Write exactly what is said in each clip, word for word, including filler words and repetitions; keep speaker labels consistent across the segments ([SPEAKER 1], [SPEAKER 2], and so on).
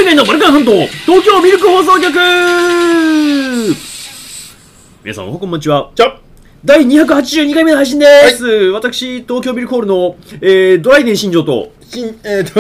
[SPEAKER 1] 世界のバルカン半島、東京ミルク放送局。皆さん、おはこんばんちは。
[SPEAKER 2] ちょ
[SPEAKER 1] だいにひゃくはちじゅうにかいめの配信です。はい、私、東京ミルクホールの、えー、ドライデン新庄と、
[SPEAKER 2] しん、えーと、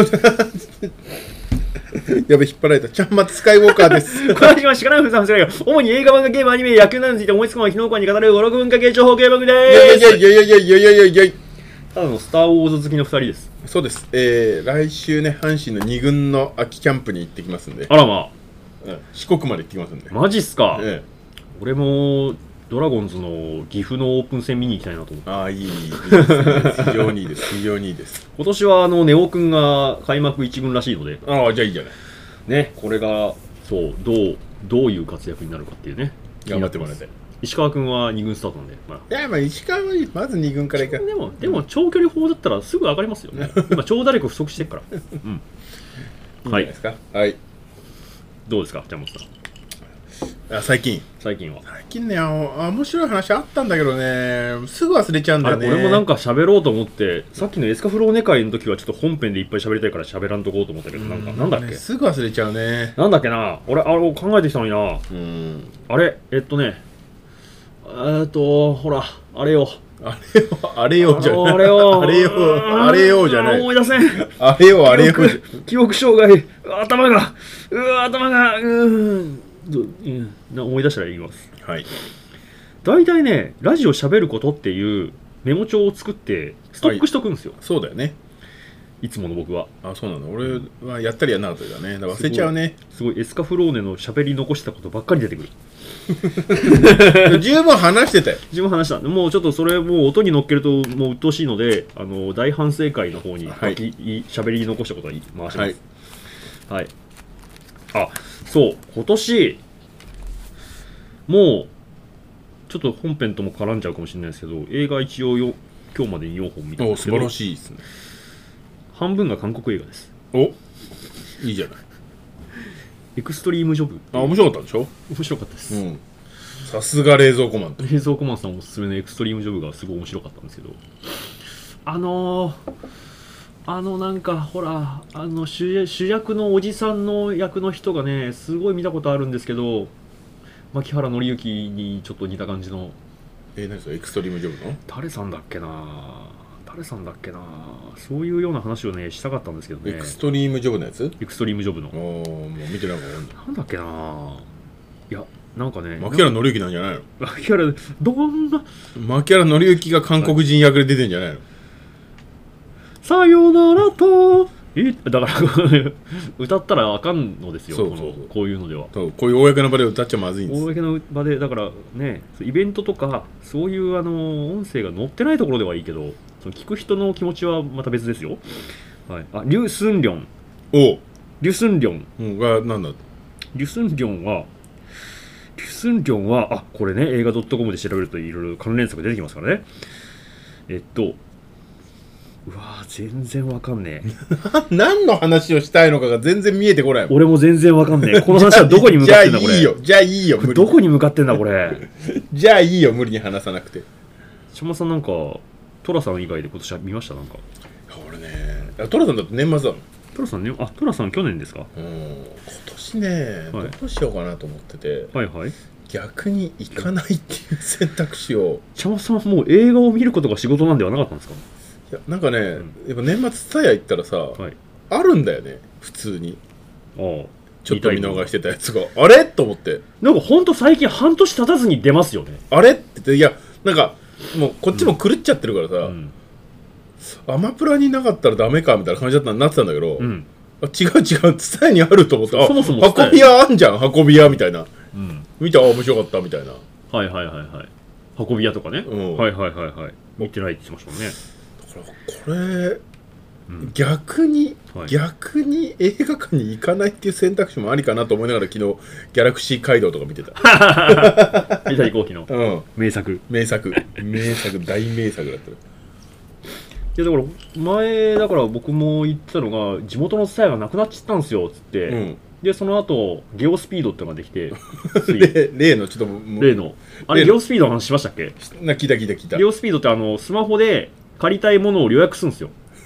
[SPEAKER 2] やべ、引っ張られた。ちゃんまつスカイウォーカーです。
[SPEAKER 1] この配信はしからんふさんふさが主に映画、漫画、ゲーム、アニメ、野球などについて思いつくまま、昨日間に語るご、ろくふんかけ情報系番組でーす。
[SPEAKER 2] いやいやいやいやいやいやいやいやいや
[SPEAKER 1] ただのスター・ウォーズ好きのふたりです。
[SPEAKER 2] そうです。えー、来週ね、阪神のに軍の秋キャンプに行ってきますんで。
[SPEAKER 1] あらま
[SPEAKER 2] あ、うん、四国まで行ってきますんで。
[SPEAKER 1] マジっすか。
[SPEAKER 2] ええ、
[SPEAKER 1] 俺もドラゴンズの岐阜のオープン戦見に行きたいなと思って。
[SPEAKER 2] ああ、いい、いいですね。非常にいいです。非常にいいです。
[SPEAKER 1] 今年はあのネオくんが開幕いち軍らしいので、
[SPEAKER 2] ああ、じゃあいいじゃない。
[SPEAKER 1] ね、これがそうどうどういう活躍になるかっていうね。
[SPEAKER 2] 頑張ってもらいたい。
[SPEAKER 1] 石川くんはに軍スタートなんで、まあ、
[SPEAKER 2] いや、まあ石川はまずに軍からいか
[SPEAKER 1] でもでも長距離砲だったらすぐ上がりますよね。今長打力不足してるから。うん。
[SPEAKER 2] いいんじゃないですか。はい。はい、
[SPEAKER 1] どうですか、ジャモスさん。
[SPEAKER 2] あ、最近
[SPEAKER 1] 最近は
[SPEAKER 2] 最近ね、あ面白い話あったんだけどね、すぐ忘れちゃうんだよね。
[SPEAKER 1] 俺もなんか喋ろうと思って、さっきのエスカフローネ会の時はちょっと本編でいっぱい喋りたいから喋らんとこうと思ったけど、なんかなんだっけ、
[SPEAKER 2] ね、すぐ忘れちゃうね。
[SPEAKER 1] なんだっけな、俺あれ考えてきたのにな。
[SPEAKER 2] うん、
[SPEAKER 1] あれえっとねえっとほらあれよ
[SPEAKER 2] あれよあれよじゃない、
[SPEAKER 1] あれよ
[SPEAKER 2] あれよあれよじゃない、
[SPEAKER 1] 思い出せん。
[SPEAKER 2] あれよあれよ
[SPEAKER 1] 記憶障害、頭がうわ頭がうーんな思い出したら言います。
[SPEAKER 2] はい。
[SPEAKER 1] 大体ね、ラジオ喋ることっていうメモ帳を作ってストックしとくんですよ、
[SPEAKER 2] はい、そうだよね、
[SPEAKER 1] いつもの僕は。
[SPEAKER 2] あ、そうなの。俺はやったりやんなかったりだね。だから忘れちゃうね。
[SPEAKER 1] すごいエスカフローネの喋り残したことばっかり出てくる。
[SPEAKER 2] 十分話してたよ。
[SPEAKER 1] 十分話した。もうちょっとそれもう音に乗っけるともう鬱陶しいので、あの大反省会の方に喋り残したことは回します。はい、はい、あ、そう今年もうちょっと本編とも絡んじゃうかもしれないですけど、映画一応よ今日までによんほん見たんですけど、
[SPEAKER 2] お素晴らしいですね。
[SPEAKER 1] 半分が韓国映画です。
[SPEAKER 2] お、いいじゃない。
[SPEAKER 1] エクストリームジョブ。
[SPEAKER 2] あ、面白かったでしょ。
[SPEAKER 1] 面白かったです。
[SPEAKER 2] うん、さすが冷蔵庫マン。
[SPEAKER 1] 冷蔵庫マンさんおすすめのエクストリームジョブがすごい面白かったんですけど、あのー、あのなんかほらあの 主, 主役のおじさんの役の人がね、すごい見たことあるんですけど、牧原紀之にちょっと似た感じの。
[SPEAKER 2] えー、何それエクストリームジョブの
[SPEAKER 1] 誰さんだっけな誰さんだっけなそういうような話をねしたかったんですけどね。
[SPEAKER 2] エクストリームジョブのやつ、
[SPEAKER 1] エクストリームジョブの。
[SPEAKER 2] おー、もう見てなんか
[SPEAKER 1] なんだっけないやなんかね、
[SPEAKER 2] 牧原紀之なんじゃないの。
[SPEAKER 1] 牧原どんな
[SPEAKER 2] 牧原紀之が韓国人役で出てんじゃないの。
[SPEAKER 1] さよならとだから歌ったらあかんのですよ。
[SPEAKER 2] そうそうそう、
[SPEAKER 1] このこういうのでは
[SPEAKER 2] そう、こういう公の場で歌っちゃまずいんです。
[SPEAKER 1] 公の場でだからね、イベントとかそういうあの音声が載ってないところではいいけど、その聞く人の気持ちはまた別ですよ。はい、あ、リュ・スンリョン。
[SPEAKER 2] お
[SPEAKER 1] リュ・スンリョン、
[SPEAKER 2] うん、がなんだ。
[SPEAKER 1] リュ・スンリョンはリュ・スンリョンはあ、これね映画 .com で調べるといろいろ関連作出てきますからね。えっとうわー全然わかんね
[SPEAKER 2] え何の話をしたいのかが全然見えてこない。
[SPEAKER 1] 俺も全然わかんねえ。この話はどこに向かってんだこれ。
[SPEAKER 2] じゃあいいよ、じゃあいいよ、無理。
[SPEAKER 1] どこに向かってんだこれ。
[SPEAKER 2] じゃあいいよ、無理に話さなくて。
[SPEAKER 1] しまさんなんかトラさん以外で今年は見ました？なんか
[SPEAKER 2] 俺ね、トラさんだって年末だもん。
[SPEAKER 1] トラさんね、あ、トラさん去年ですか？
[SPEAKER 2] うん、今年ね、はい、どうしようかなと思ってて、
[SPEAKER 1] はいはい、
[SPEAKER 2] 逆に行かないっていう選択肢を。
[SPEAKER 1] しまさんはもう映画を見ることが仕事なんではなかったんですか？
[SPEAKER 2] いや、なんかね、うん、やっぱ年末ツタヤ行ったらさ、はい、あるんだよね、普通に。ああ、ちょっと見逃してたやつが、あれと思って。
[SPEAKER 1] なんかほんと最近半年経たずに出ますよね。
[SPEAKER 2] あれって言って、いや、なんかもうこっちも狂っちゃってるからさ、うん、アマプラになかったらダメかみたいな感じだったなってたんだけど、うん、あ、違う違う、ツタヤにあると思って、あ、そもそも運び屋あんじゃん、運び屋みたいな、うん、見た、あ、面白かったみたいな。
[SPEAKER 1] はいはいはいはい、運び屋とかね、うん、はいはいはいはい、見てないって言ってましたもんね。
[SPEAKER 2] だからこれ、うん、逆に、はい、逆に映画館に行かないっていう選択肢もありかなと思いながら、昨日ギャラクシー街道とか見てた。
[SPEAKER 1] 三谷幸喜の、うん、名作
[SPEAKER 2] 名作名作大名作だった。い
[SPEAKER 1] やだから前だから僕も言ってたのが、地元のツタヤがなくなっちゃったんですよっつって、うん、でその後ゲオスピードってのができて
[SPEAKER 2] 例のちょっと
[SPEAKER 1] 例のあれゲオスピードの話しましたっけ？
[SPEAKER 2] な、聞いた聞いた聞いた。
[SPEAKER 1] ゲオスピードってあのスマホで借りたいものを予約するんですよ。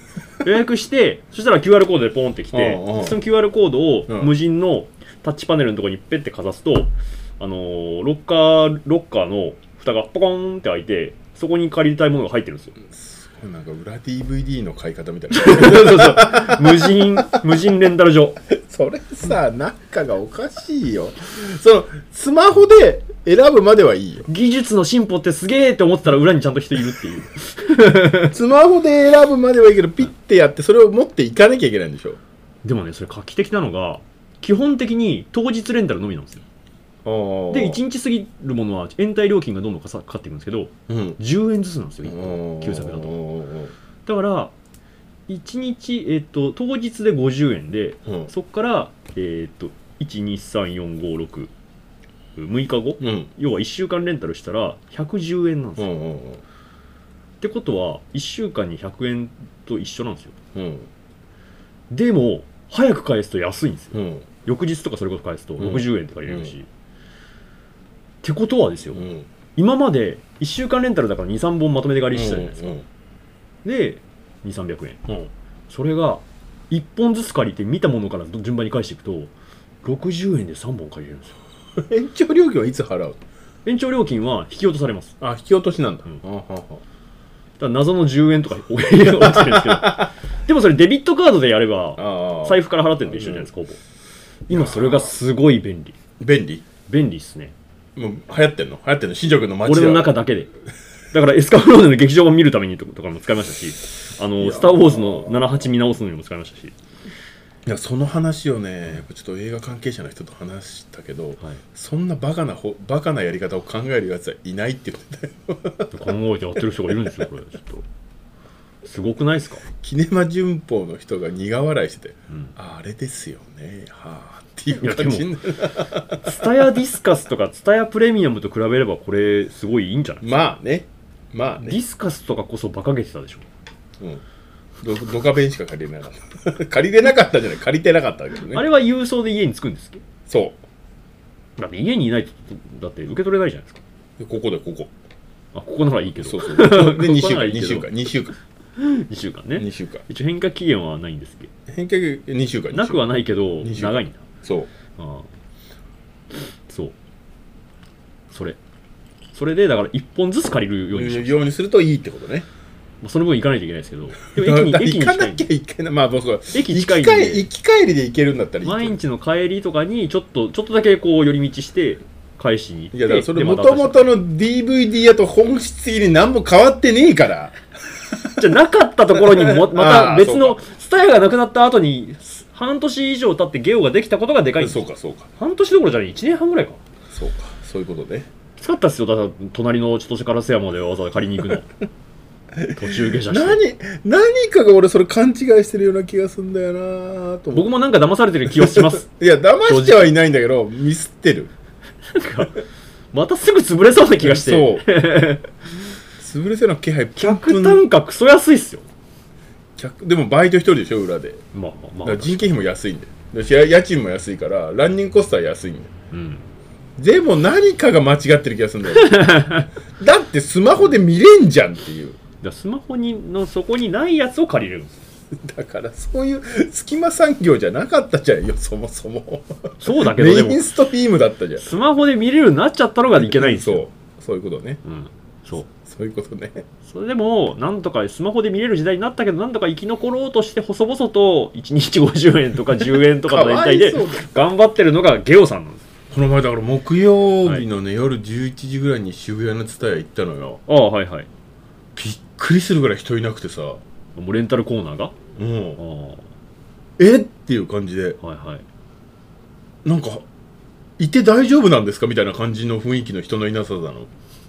[SPEAKER 1] 予約してそしたら キューアール コードでポンってきて、その キューアール コードを無人のタッチパネルのところにペッてかざすと、あのー、ロッカーロッカーの蓋がポコンって開いて、そこに借りたいものが入ってるんですよ。
[SPEAKER 2] すごいなんか裏 ディーブイディー の買い方みたいな
[SPEAKER 1] そうそうそう無人無人レンタル所。
[SPEAKER 2] それさ、なんかがおかしいよ。そのスマホで選ぶまではいいよ。
[SPEAKER 1] 技術の進歩ってすげーって思ってたら裏にちゃんと人いるっていう
[SPEAKER 2] スマホで選ぶまではいいけど、ピッてやってそれを持っていかなきゃいけないんでしょ。
[SPEAKER 1] でもね、それ画期的なのが基本的に当日レンタルのみなんですよ。でいちにち過ぎるものは延滞料金がどんどんかかっていくんですけど、うん、じゅうえんずつなんですよ、旧作だと。だからいちにち、えー、と当日でごじゅうえんで、うん、そこから、えー、といちにさんよんごろくむいかご、うん、要はいっしゅうかんレンタルしたらひゃくじゅうえんなんですよ。うんうんうん、ってことはいっしゅうかんにひゃくえんと一緒なんですよ。うん、でも早く返すと安いんですよ。うん、翌日とかそれこそ返すとろくじゅうえんって借りれるし、うんうん、ってことはですよ、うん、今までいっしゅうかんレンタルだからにさんぼんまとめて借りしてたじゃないですか。うんうん、でにせんさんびゃくえん、うん、それがいっぽんずつ借りて見たものから順番に返していくとろくじゅうえんでさんぼん借りれるんですよ。
[SPEAKER 2] 延長料金はいつ払う？
[SPEAKER 1] 延長料金は引き落とされます。
[SPEAKER 2] あ、引き落としなんだ。うん、あはは。
[SPEAKER 1] だから謎のじゅうえんとか落ちてるんですけどでもそれデビットカードでやれば財布から払ってるのと一緒じゃないですか、ほぼ。今それがすごい便利。
[SPEAKER 2] 便利？
[SPEAKER 1] 便利っすね。
[SPEAKER 2] もう流行ってんの？流行ってんの？新庄君の街
[SPEAKER 1] で。俺の中だけで。だからエスカフローネの劇場版見るためにとかも使いましたし、あのスター・ウォーズのななはち見直すのにも使いましたし。
[SPEAKER 2] いや、その話をね、ちょっと映画関係者の人と話したけど、はい、そんなバカなほバカなやり方を考えるやつはいないって言ってたよ。考
[SPEAKER 1] えてやってる人がいるんですよ、これ。ちょっとすごくないですか？
[SPEAKER 2] キネマ旬報の人が苦笑いしてて、うん、あ, あれですよね、はあっていう感じになる。
[SPEAKER 1] ツタヤディスカスとかツタヤプレミアムと比べればこれすごいいいんじゃないですか。
[SPEAKER 2] まあね、まあね。
[SPEAKER 1] ディスカスとかこそ馬鹿げてたでしょ。うん。
[SPEAKER 2] ド, ドカベンしか借りれなかった借りれなかったじゃない、借りてなかったけどね。
[SPEAKER 1] あれは郵送で家に着くんですけど。
[SPEAKER 2] そう
[SPEAKER 1] だって家にいないとだって受け取れないじゃないですか。
[SPEAKER 2] ここでここ
[SPEAKER 1] あここならいいけど。
[SPEAKER 2] そうそうでにしゅうかんにしゅうかんにしゅうかん
[SPEAKER 1] にしゅうかんね。
[SPEAKER 2] にしゅうかん
[SPEAKER 1] 一応返却期限はないんですけど。
[SPEAKER 2] 返却にしゅうかん
[SPEAKER 1] なくはないけど長いんだ。
[SPEAKER 2] そう
[SPEAKER 1] ああそうそれそれでだからいっぽんずつ借りるようにし
[SPEAKER 2] ようにするといいってことね。
[SPEAKER 1] その分行かないといけないですけど、
[SPEAKER 2] でも駅に駅に行かなきゃいけない。まあ僕は
[SPEAKER 1] 駅近いんで
[SPEAKER 2] 行き帰りで行けるんだったらいい。
[SPEAKER 1] 毎日の帰りとかにちょっとちょっとだけこう寄り道して返しに行って。
[SPEAKER 2] いやだからそれ元々の ディーブイディー やと本質的に何も変わってねえから。
[SPEAKER 1] じゃなかったところにもまた別のスタヤがなくなった後に半年以上経ってゲオができたことがでかいんですよ。
[SPEAKER 2] そうかそうか。
[SPEAKER 1] 半年どころじゃないいちねんはんぐらいか。
[SPEAKER 2] そうかそういうことね。
[SPEAKER 1] きつかったっすよ。だから隣の千歳烏山でわざわざ借りに行くの。途中下車して
[SPEAKER 2] 何何かが俺それ勘違いしてるような気がするんだよなと。
[SPEAKER 1] 僕もなんか騙されてる気がします。
[SPEAKER 2] いや騙してはいないんだけどミスってる。
[SPEAKER 1] なんかまたすぐ潰れそうな気がして。
[SPEAKER 2] そう潰れそうな気配。
[SPEAKER 1] 客単価クソ安いっすよ。
[SPEAKER 2] 客でもバイト一人でしょ裏で。まあまあまあ。だから人件費も安いんで。家賃も安いからランニングコストは安いんだよ。うんでも何かが間違ってる気がするんだよ。だってスマホで見れんじゃんっていう。
[SPEAKER 1] スマホにのそこにないやつを借りれるんです。
[SPEAKER 2] だからそういう隙間産業じゃなかったじゃんよそもそも。
[SPEAKER 1] そうだけど
[SPEAKER 2] メインストリームだったじゃん。
[SPEAKER 1] スマホで見れるようになっちゃったのがいけないんですよ。
[SPEAKER 2] そうそういうことね。うん
[SPEAKER 1] そう
[SPEAKER 2] そういうことね。
[SPEAKER 1] それでもなんとかスマホで見れる時代になったけどなんとか生き残ろうとして細々といちにちごじゅうえんとかじゅうえんとかのやりたいで頑張ってるのがゲオさんなんです。
[SPEAKER 2] この前だから木曜日のね、はい、夜じゅういちじぐらいに渋谷のツタヤ行ったのよ。
[SPEAKER 1] ああはいはい。
[SPEAKER 2] びっくりするぐらい人いなくてさ。
[SPEAKER 1] もうレンタルコーナーが
[SPEAKER 2] うんあえっていう感じで、
[SPEAKER 1] はいはい、
[SPEAKER 2] なんかいて大丈夫なんですかみたいな感じの雰囲気の人のいなさだの。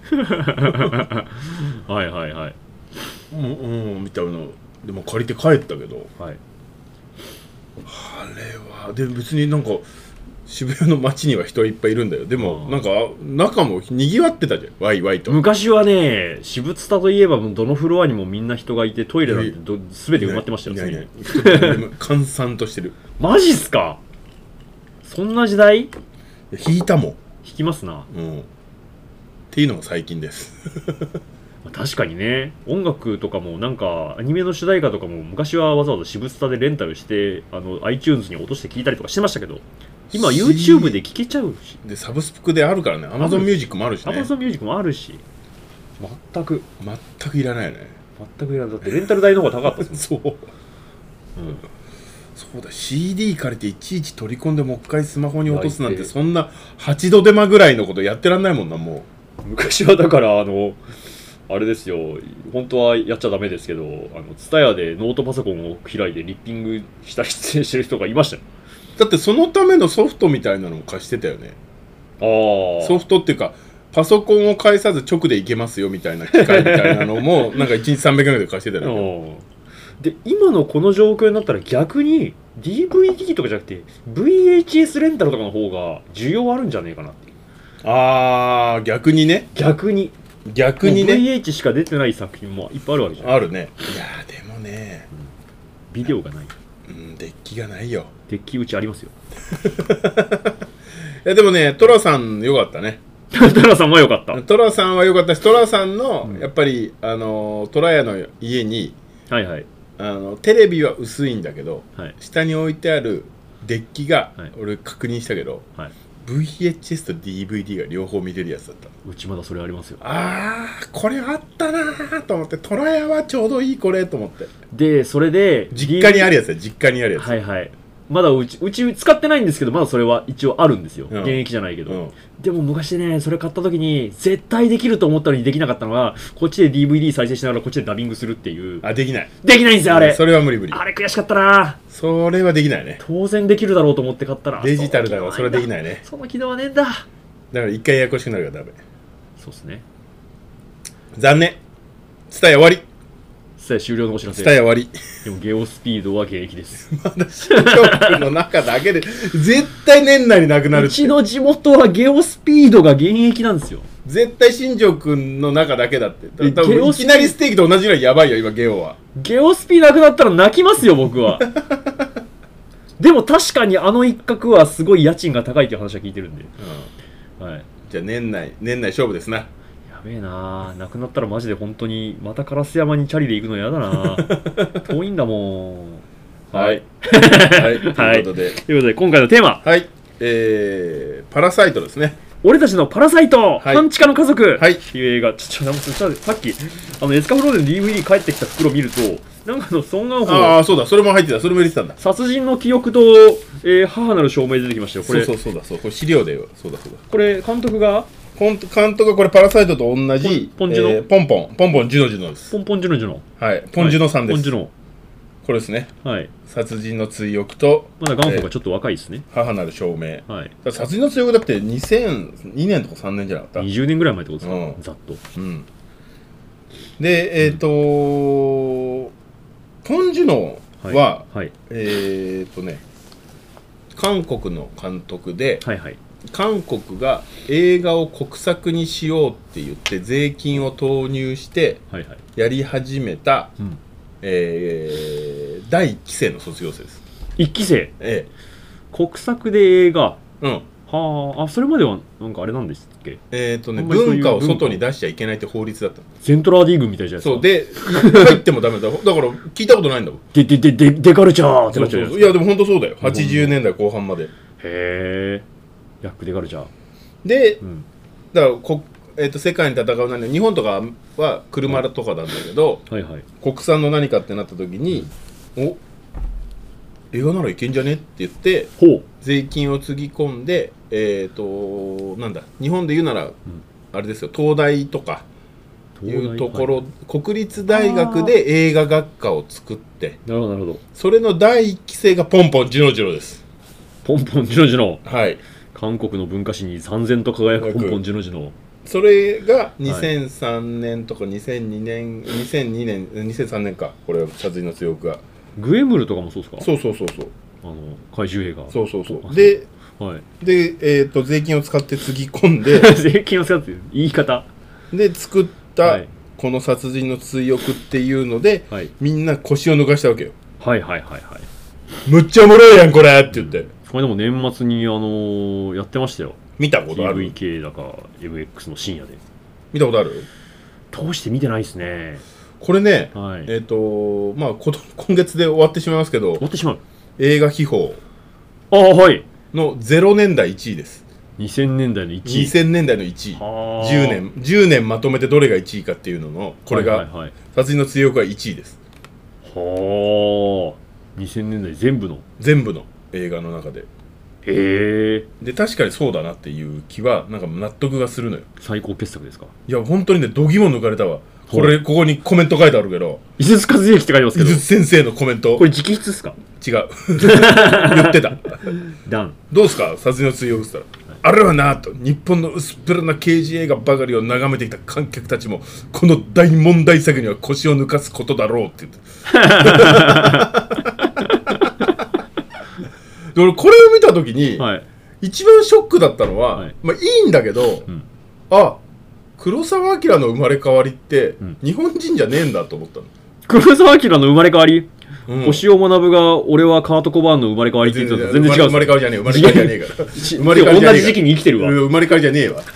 [SPEAKER 1] はいはいはい
[SPEAKER 2] うんうんみたいな。でも借りて帰ったけど、はい、あれはで別になんか渋谷の街には人いっぱいいるんだよ。でもなんか中もにぎわってたじゃんワイワイと。
[SPEAKER 1] 昔はね渋ツタといえばどのフロアにもみんな人がいてトイレなんてど全て埋まってましたよ。いやいや
[SPEAKER 2] 閑散としてる。
[SPEAKER 1] マジっすか。そんな時代
[SPEAKER 2] 引いたもん。
[SPEAKER 1] 引きますな、
[SPEAKER 2] うん、っていうのが最近です。
[SPEAKER 1] 確確かにね、音楽とかもなんかアニメの主題歌とかも昔はわざわざ私物スタでレンタルしてあの iTunes に落として聴いたりとかしてましたけど、今 YouTube で聴けちゃうし、
[SPEAKER 2] でサブスクであるからね、 Amazon ミュージックもあるしね。
[SPEAKER 1] Amazon ミュージックもあるし、全く
[SPEAKER 2] 全くいらないよね。
[SPEAKER 1] 全くいらない。だってレンタル代の方が高かったですもん
[SPEAKER 2] そう、うん、そうだ、 シーディー 借りていちいち取り込んでもう一回スマホに落とすなんて、そんなはちど手間ぐらいのことやってらんないもんな。も
[SPEAKER 1] う昔はだからあのあれですよ、本当はやっちゃダメですけど、あの ツタヤ でノートパソコンを開いてリッピングしたり出演してる人がいましたよ。
[SPEAKER 2] だってそのためのソフトみたいなのを貸してたよね。ああ、ソフトっていうかパソコンを返さず直でいけますよみたいな機械みたいなのもなんかいちにちさんびゃくえんで貸してたよね。
[SPEAKER 1] で今のこの状況になったら逆に ディーブイディー とかじゃなくて ブイエイチエス レンタルとかの方が需要あるんじゃねえかなっていう。
[SPEAKER 2] ああ、逆にね。
[SPEAKER 1] 逆に
[SPEAKER 2] 逆にね。
[SPEAKER 1] ブイエイチ しか出てない作品もいっぱいあるわけじゃん。
[SPEAKER 2] あるね。いやーでもね、
[SPEAKER 1] うん、ビデオがない。
[SPEAKER 2] うん、デッキがないよ。
[SPEAKER 1] デッキうちありますよ。
[SPEAKER 2] いやでもね、トラさんよかったね。
[SPEAKER 1] トラさんはよかった。
[SPEAKER 2] トラさんはよかったし、トラさんの、うん、やっぱりあのトラヤの家に、
[SPEAKER 1] はいはい、
[SPEAKER 2] あのテレビは薄いんだけど、
[SPEAKER 1] はい、
[SPEAKER 2] 下に置いてあるデッキが、
[SPEAKER 1] はい、
[SPEAKER 2] 俺確認したけど、
[SPEAKER 1] はい、
[SPEAKER 2] ブイエイチエス と ディーブイディー が両方見れるやつだった。
[SPEAKER 1] うちまだそれありますよ。
[SPEAKER 2] ああ、これあったなーと思って、トラヤはちょうどいいこれと思って。
[SPEAKER 1] でそれで
[SPEAKER 2] 実家にあるやつだ、実家にあるやつ。
[SPEAKER 1] はいはい。まだうちうち使ってないんですけど、まだそれは一応あるんですよ、うん、現役じゃないけど、うん、でも昔ね、それ買った時に絶対できると思ったのにできなかったのは、こっちで ディーブイディー 再生しながらこっちでダビングするっていう。
[SPEAKER 2] あ、できない、
[SPEAKER 1] できないんですよあれ。
[SPEAKER 2] それは無理無理。
[SPEAKER 1] あれ悔しかったな。
[SPEAKER 2] それはできないね。
[SPEAKER 1] 当然できるだろうと思って買ったら
[SPEAKER 2] デジタルだからそれはできないね。
[SPEAKER 1] その機能はねえんだ。だか
[SPEAKER 2] ら一回ややこしくなるからダメ。
[SPEAKER 1] そうっすね。
[SPEAKER 2] 残念。ツタヤ終わり。
[SPEAKER 1] ツタヤ終了のお知らせ。
[SPEAKER 2] ツタヤ終わり。
[SPEAKER 1] でもゲオスピードは現役です。
[SPEAKER 2] まだ新庄の中だけで絶対年内になくなるって。
[SPEAKER 1] うちの地元はゲオスピードが現役なんですよ。
[SPEAKER 2] 絶対新庄君の中だけだって。多分いきなりステーキと同じぐらいやばいよ今ゲオは。
[SPEAKER 1] ゲオスピなくなったら泣きますよ僕は。でも確かにあの一角はすごい家賃が高いっていう話は聞いてるんで、うん、はい、じゃあ
[SPEAKER 2] 年内年内勝負ですな。
[SPEAKER 1] やべえな、なくなったらマジで本当にまた烏山にチャリで行くのやだな。遠いんだもん。はい、
[SPEAKER 2] はい、ということで、はい、
[SPEAKER 1] ということで今回のテーマ、
[SPEAKER 2] はい、えー、パラサイトですね。
[SPEAKER 1] 俺たちのパラサイト、はい、半地下の家族、
[SPEAKER 2] はい、
[SPEAKER 1] っていう映画。ちょっとさっきあのエスカフローデンの ディーブイディー 帰ってきた袋見ると、なんかあのソン・ガンホ、
[SPEAKER 2] ああそうだ、それも入ってた、それも入れてたんだ。
[SPEAKER 1] 殺人の記憶と、えー、母なる証明出てきましたよ。これ
[SPEAKER 2] そうそうそうだ、そう、これ資料で、そうだそうだ。
[SPEAKER 1] これ監督が
[SPEAKER 2] 監督がこれパラサイトと同じ
[SPEAKER 1] ポンジュノ、えー、
[SPEAKER 2] ポンポンポンポンジュノジュノです。
[SPEAKER 1] ポンポンジュノジュノ、
[SPEAKER 2] はい、ポンジュノさんです。
[SPEAKER 1] ポンジュノ、
[SPEAKER 2] これですね。
[SPEAKER 1] はい。
[SPEAKER 2] 殺人の追憶と
[SPEAKER 1] まだガンホがちょっと若いですね。
[SPEAKER 2] えー、母なる証明。
[SPEAKER 1] はい。
[SPEAKER 2] 殺人の追憶だってにせんにねんとかさんねんじゃなかった。
[SPEAKER 1] にじゅうねんぐらい前ってことですか、うん、ざっと。
[SPEAKER 2] うん。で、えっ、ー、とー、うん、ポンジュノは、はいはい、えっ、ー、とね、韓国の監督で、
[SPEAKER 1] はいはい、
[SPEAKER 2] 韓国が映画を国策にしようって言って税金を投入してやり始めた、はいはい、うん、えー、だいいっきせいの卒業生です。
[SPEAKER 1] いっきせい、
[SPEAKER 2] ええ、
[SPEAKER 1] 国策で映画、
[SPEAKER 2] うん、
[SPEAKER 1] はあ、あ、それまではなんかあれなんですっけ、
[SPEAKER 2] えっ、ー、とね、文化を外に出しちゃいけないって法律だった。
[SPEAKER 1] ゼントラーディー軍みたいじゃないですか。
[SPEAKER 2] そうで入ってもダメだ。だから聞いたことないんだもん。
[SPEAKER 1] ででででデカルチャーってなっちゃう。
[SPEAKER 2] そうそう、いやでも本当そうだよ。はちじゅうねんだいこう半まで。へ
[SPEAKER 1] え、ヤックデカルチャー
[SPEAKER 2] で、うん、だからこ、えー、と世界に戦う何、日本とかは車とかなんだけど、
[SPEAKER 1] はいはいはい、
[SPEAKER 2] 国産の何かってなった時に、うん、お映画ならいけんじゃねって言って税金をつぎ込んで、えっ、ー、となんだ、日本で言うなら、うん、あれですよ、東大とかいうところ、はい、国立大学で映画学科を作って、
[SPEAKER 1] なるほどなるほど、
[SPEAKER 2] それのだいいっきせいがポンポンジュノジュノです。
[SPEAKER 1] ポンポンジュノジュノ、
[SPEAKER 2] はい、
[SPEAKER 1] 韓国の文化史に燦然と輝くポンポンジュノジュノ。
[SPEAKER 2] それがにせんさんねんとかにせんにねん、にせんにねん、にせんさんねんか、これ殺人の追憶が。
[SPEAKER 1] グエムルとかもそうですか。
[SPEAKER 2] そうそうそうそう、
[SPEAKER 1] あの怪獣映画。
[SPEAKER 2] そうそうそうで、はい、で、えー、と税金を使ってつぎ込んで
[SPEAKER 1] 税金を使って言い方
[SPEAKER 2] で作ったこの殺人の追憶っていうので、はい、みんな腰を抜かしたわけよ。
[SPEAKER 1] はいはいはいはい。
[SPEAKER 2] むっちゃおもろいやんこれって言って、うん、
[SPEAKER 1] これでも年末にあのー、やってましたよ。
[SPEAKER 2] 見たことある？
[SPEAKER 1] ティーブイケー だか エムエックス の深夜で
[SPEAKER 2] 見たことある？
[SPEAKER 1] 通して見てないですね。
[SPEAKER 2] これね、
[SPEAKER 1] はい、
[SPEAKER 2] えっ、ー、とまあこ今月で終わってしまいますけど、
[SPEAKER 1] 終わってしまう。
[SPEAKER 2] 映画秘宝
[SPEAKER 1] ああ、はい、
[SPEAKER 2] のゼロねんだいいちいです。
[SPEAKER 1] にせんねんだいのいちい。
[SPEAKER 2] にせんねんだいのいちい。じゅうねんじゅうねんまとめてどれがいちいかっていうののこれが、はいはいはい、殺人の追憶がいちいです。
[SPEAKER 1] はあ、にせんねんだい全部の
[SPEAKER 2] 全部の映画の中で。
[SPEAKER 1] へえ。
[SPEAKER 2] で確かにそうだなっていう気はなんか納得がするのよ。
[SPEAKER 1] 最高傑作ですか。
[SPEAKER 2] いや本当にね、度肝抜かれたわ。これここにコメント書いてあるけど、
[SPEAKER 1] 井筒和之って書いてますけど、
[SPEAKER 2] 井筒先生のコメント、
[SPEAKER 1] これ直筆ですか。
[SPEAKER 2] 違う言ってた
[SPEAKER 1] ダン
[SPEAKER 2] どうですか殺人の追憶って言ったら、あれはなと日本の薄っぺらな刑事映画ばかりを眺めてきた観客たちもこの大問題作には腰を抜かすことだろうって言ってで俺これを見た時に、はい、一番ショックだったのは、はい、まあいいんだけど、うん、あ黒澤明の生まれ変わりって、うん、日本人じゃねえんだと思ったの。
[SPEAKER 1] 黒澤明の生まれ変わり、うん、星尾学が俺はカート・コバーンの生まれ変わりって言ってたと全然違う。
[SPEAKER 2] 生まれ変わりじゃねえ、生まれ変わりじゃねえから生まれ変わりじゃねえから同じ時期に生きてるわ。生まれ変わりじゃねえわ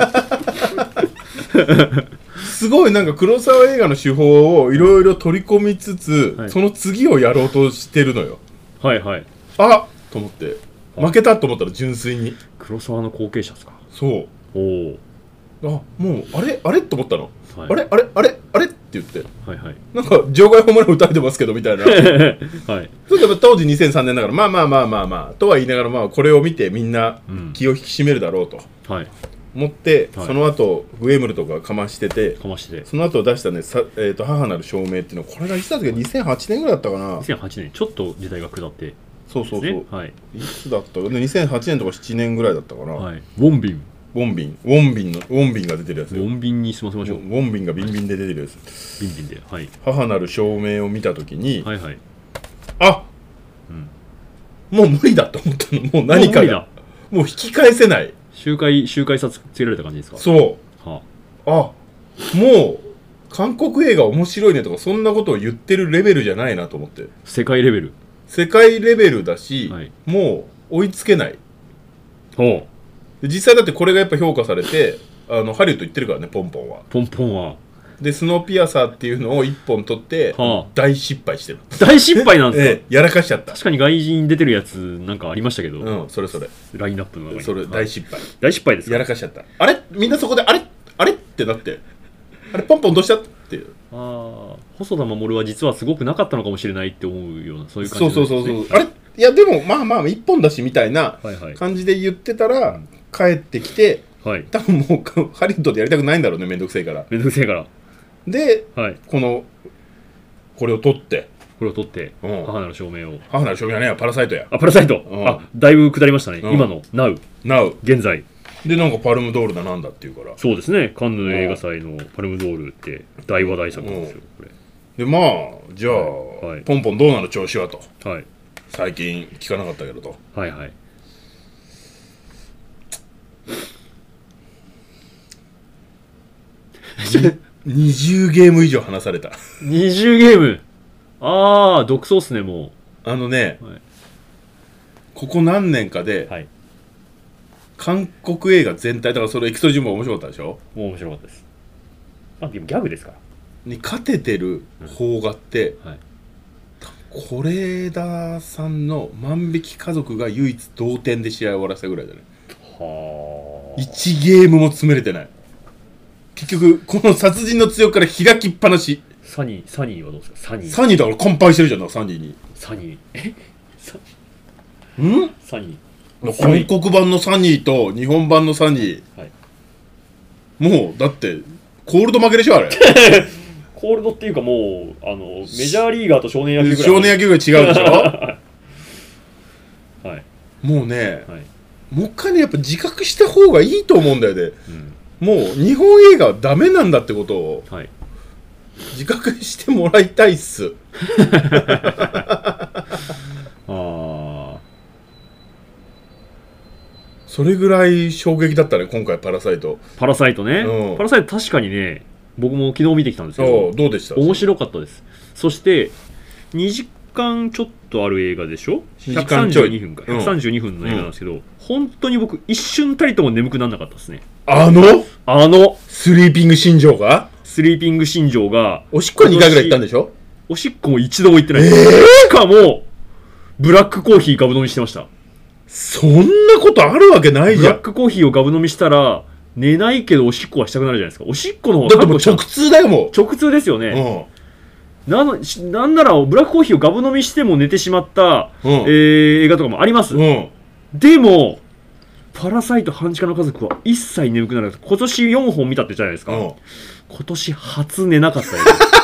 [SPEAKER 2] すごいなんか黒澤映画の手法をいろいろ取り込みつつ、はい、その次をやろうとしてるのよ。はいはい。あっと思って負けたと思ったら純粋に
[SPEAKER 1] 黒澤の後継者ですか。
[SPEAKER 2] そう。おお。あもうあれあれと思ったの、はい、あれあれあれあれって言って、はいはい、なんか場外ホームラン打たれてますけどみたいな、はい、それでも当時にせんさんねんだからまあまあまあまあまあとは言いながら、まあこれを見てみんな気を引き締めるだろうと、うん、思って、はい、その後グエムルとかかましてて、かましてその後出したねさ、えー、と母なる証明っていうのこれがいつだったっけにせんはちねんぐらいだったかな。
[SPEAKER 1] にせんはちねんちょっと時代が下って、
[SPEAKER 2] そうそうそう、はい、いつだったかにせんはちねんとかななねんぐらいだったかな、はい、
[SPEAKER 1] ウォンビン
[SPEAKER 2] ウォンビン、ウォンビンの、ウォンビンが出てるやつ。
[SPEAKER 1] ウォンビンに済ませましょう。
[SPEAKER 2] ウォンビンがビンビンで出てるやつ。
[SPEAKER 1] ビンビンで、はい。
[SPEAKER 2] 母なる証明を見たときに、はいはい。あ、うん、もう無理だと思ったの。もう何かが。もう引き返せない。
[SPEAKER 1] 周回、周回差つけられた感じですか。
[SPEAKER 2] そう。はあ、あ、もう、韓国映画面白いねとか、そんなことを言ってるレベルじゃないなと思って。
[SPEAKER 1] 世界レベル。
[SPEAKER 2] 世界レベルだし、はい、もう追いつけない。ほう。実際だってこれがやっぱ評価されてあのハリウッド行ってるからね、ポンポンは
[SPEAKER 1] ポンポンは
[SPEAKER 2] でスノーピアサーっていうのをいっぽん取って、はあ、大失敗してる。
[SPEAKER 1] 大失敗なんですか、
[SPEAKER 2] ええ、やらかしちゃった。
[SPEAKER 1] 確かに外人出てるやつなんかありましたけど、
[SPEAKER 2] うん、それそれ
[SPEAKER 1] ラインナップの中に
[SPEAKER 2] それ大失敗、
[SPEAKER 1] 大失敗ですか。
[SPEAKER 2] やらかしちゃった。あれみんなそこであれあれってなって、あれポンポンどうしたっていう。あ
[SPEAKER 1] あ、細田守は実はすごくなかったのかもしれないって思うような、そういう感じ
[SPEAKER 2] ですね。そうそうそうそう。あれいやでもまあまあいっぽんだしみたいな感じで言ってたら、はいはい、帰ってきて、はい、多分もうハリウッドでやりたくないんだろうね、めんどくせえから
[SPEAKER 1] めんどくせえから
[SPEAKER 2] で、はい、このこれを取って
[SPEAKER 1] これを取って、うん、母なる証明を
[SPEAKER 2] 母なる証明はねパラサイトや。
[SPEAKER 1] あパラサイト、うん、あだいぶ下りましたね、うん、今の Now
[SPEAKER 2] Now
[SPEAKER 1] 現在
[SPEAKER 2] でなんかパルムドールだなんだっていうから。
[SPEAKER 1] そうですね、カンヌ映画祭のパルムドールって大話題作なんですよ、これ
[SPEAKER 2] で。まあじゃあ、はい、ポンポンどうなの調子はと、はい、最近聞かなかったけどと。はいはい。にじゅうゲーム以上話された。
[SPEAKER 1] にじゅうゲーム。ああ独走っすね。も
[SPEAKER 2] うあのね、はい、ここ何年かで、はい、韓国映画全体だからそれエキストラ順番面白かったでしょ。
[SPEAKER 1] もう面白かったです。あでもギャグですから
[SPEAKER 2] に勝ててる邦画って、うんはい、是枝さんの万引き家族が唯一同点で試合を終わらせたぐらいだね。はあいちゲームも詰めれてない。結局この殺人の強くから開きっぱなし。
[SPEAKER 1] サニーサニーはどうですか。サニー
[SPEAKER 2] サニーだから乾杯してるじゃん。サニーに
[SPEAKER 1] サニーえサ
[SPEAKER 2] ん
[SPEAKER 1] サニ
[SPEAKER 2] ー韓国版のサニーと日本版のサニー、はい、もうだってコールド負けでしょあれ
[SPEAKER 1] コールドっていうかもうあのメジャーリーガーと少年野球ぐらい
[SPEAKER 2] 少年野球が違うでしょはいもうね、はい、もう一回ねやっぱ自覚した方がいいと思うんだよね、うん、もう日本映画はダメなんだってことを、はい、自覚してもらいたいっすあそれぐらい衝撃だったね今回パラサイト。
[SPEAKER 1] パラサイトね、うん、パラサイト確かにね僕も昨日見てきたんですけど
[SPEAKER 2] どうでした。
[SPEAKER 1] 面白かったです。そしてにじかんちょっとある映画でしょ。ひゃくさんじゅうにふんかひゃくさんじゅうにふんの映画なんですけど、うん、本当に僕一瞬たりとも眠くならなかったですね。
[SPEAKER 2] あの
[SPEAKER 1] あの
[SPEAKER 2] スリーピング新庄が
[SPEAKER 1] スリーピング新庄が
[SPEAKER 2] おしっこにかいぐらい行ったんでしょ。
[SPEAKER 1] おしっこも一度も行ってない、えー、しかもブラックコーヒーガブ飲みしてました。
[SPEAKER 2] そんなことあるわけないじゃん。
[SPEAKER 1] ブラックコーヒーをガブ飲みしたら寝ないけどおしっこはしたくなるじゃないですか。おしっこの方
[SPEAKER 2] がだってもう直通だよ。もう
[SPEAKER 1] 直通ですよね、うん、なのなんならブラックコーヒーをガブ飲みしても寝てしまった、うん、えー、映画とかもあります、うん、でもパラサイト半地下の家族は一切眠くならなかった。今年よんほん見たって言ったじゃないですか、うん、今年初寝なかった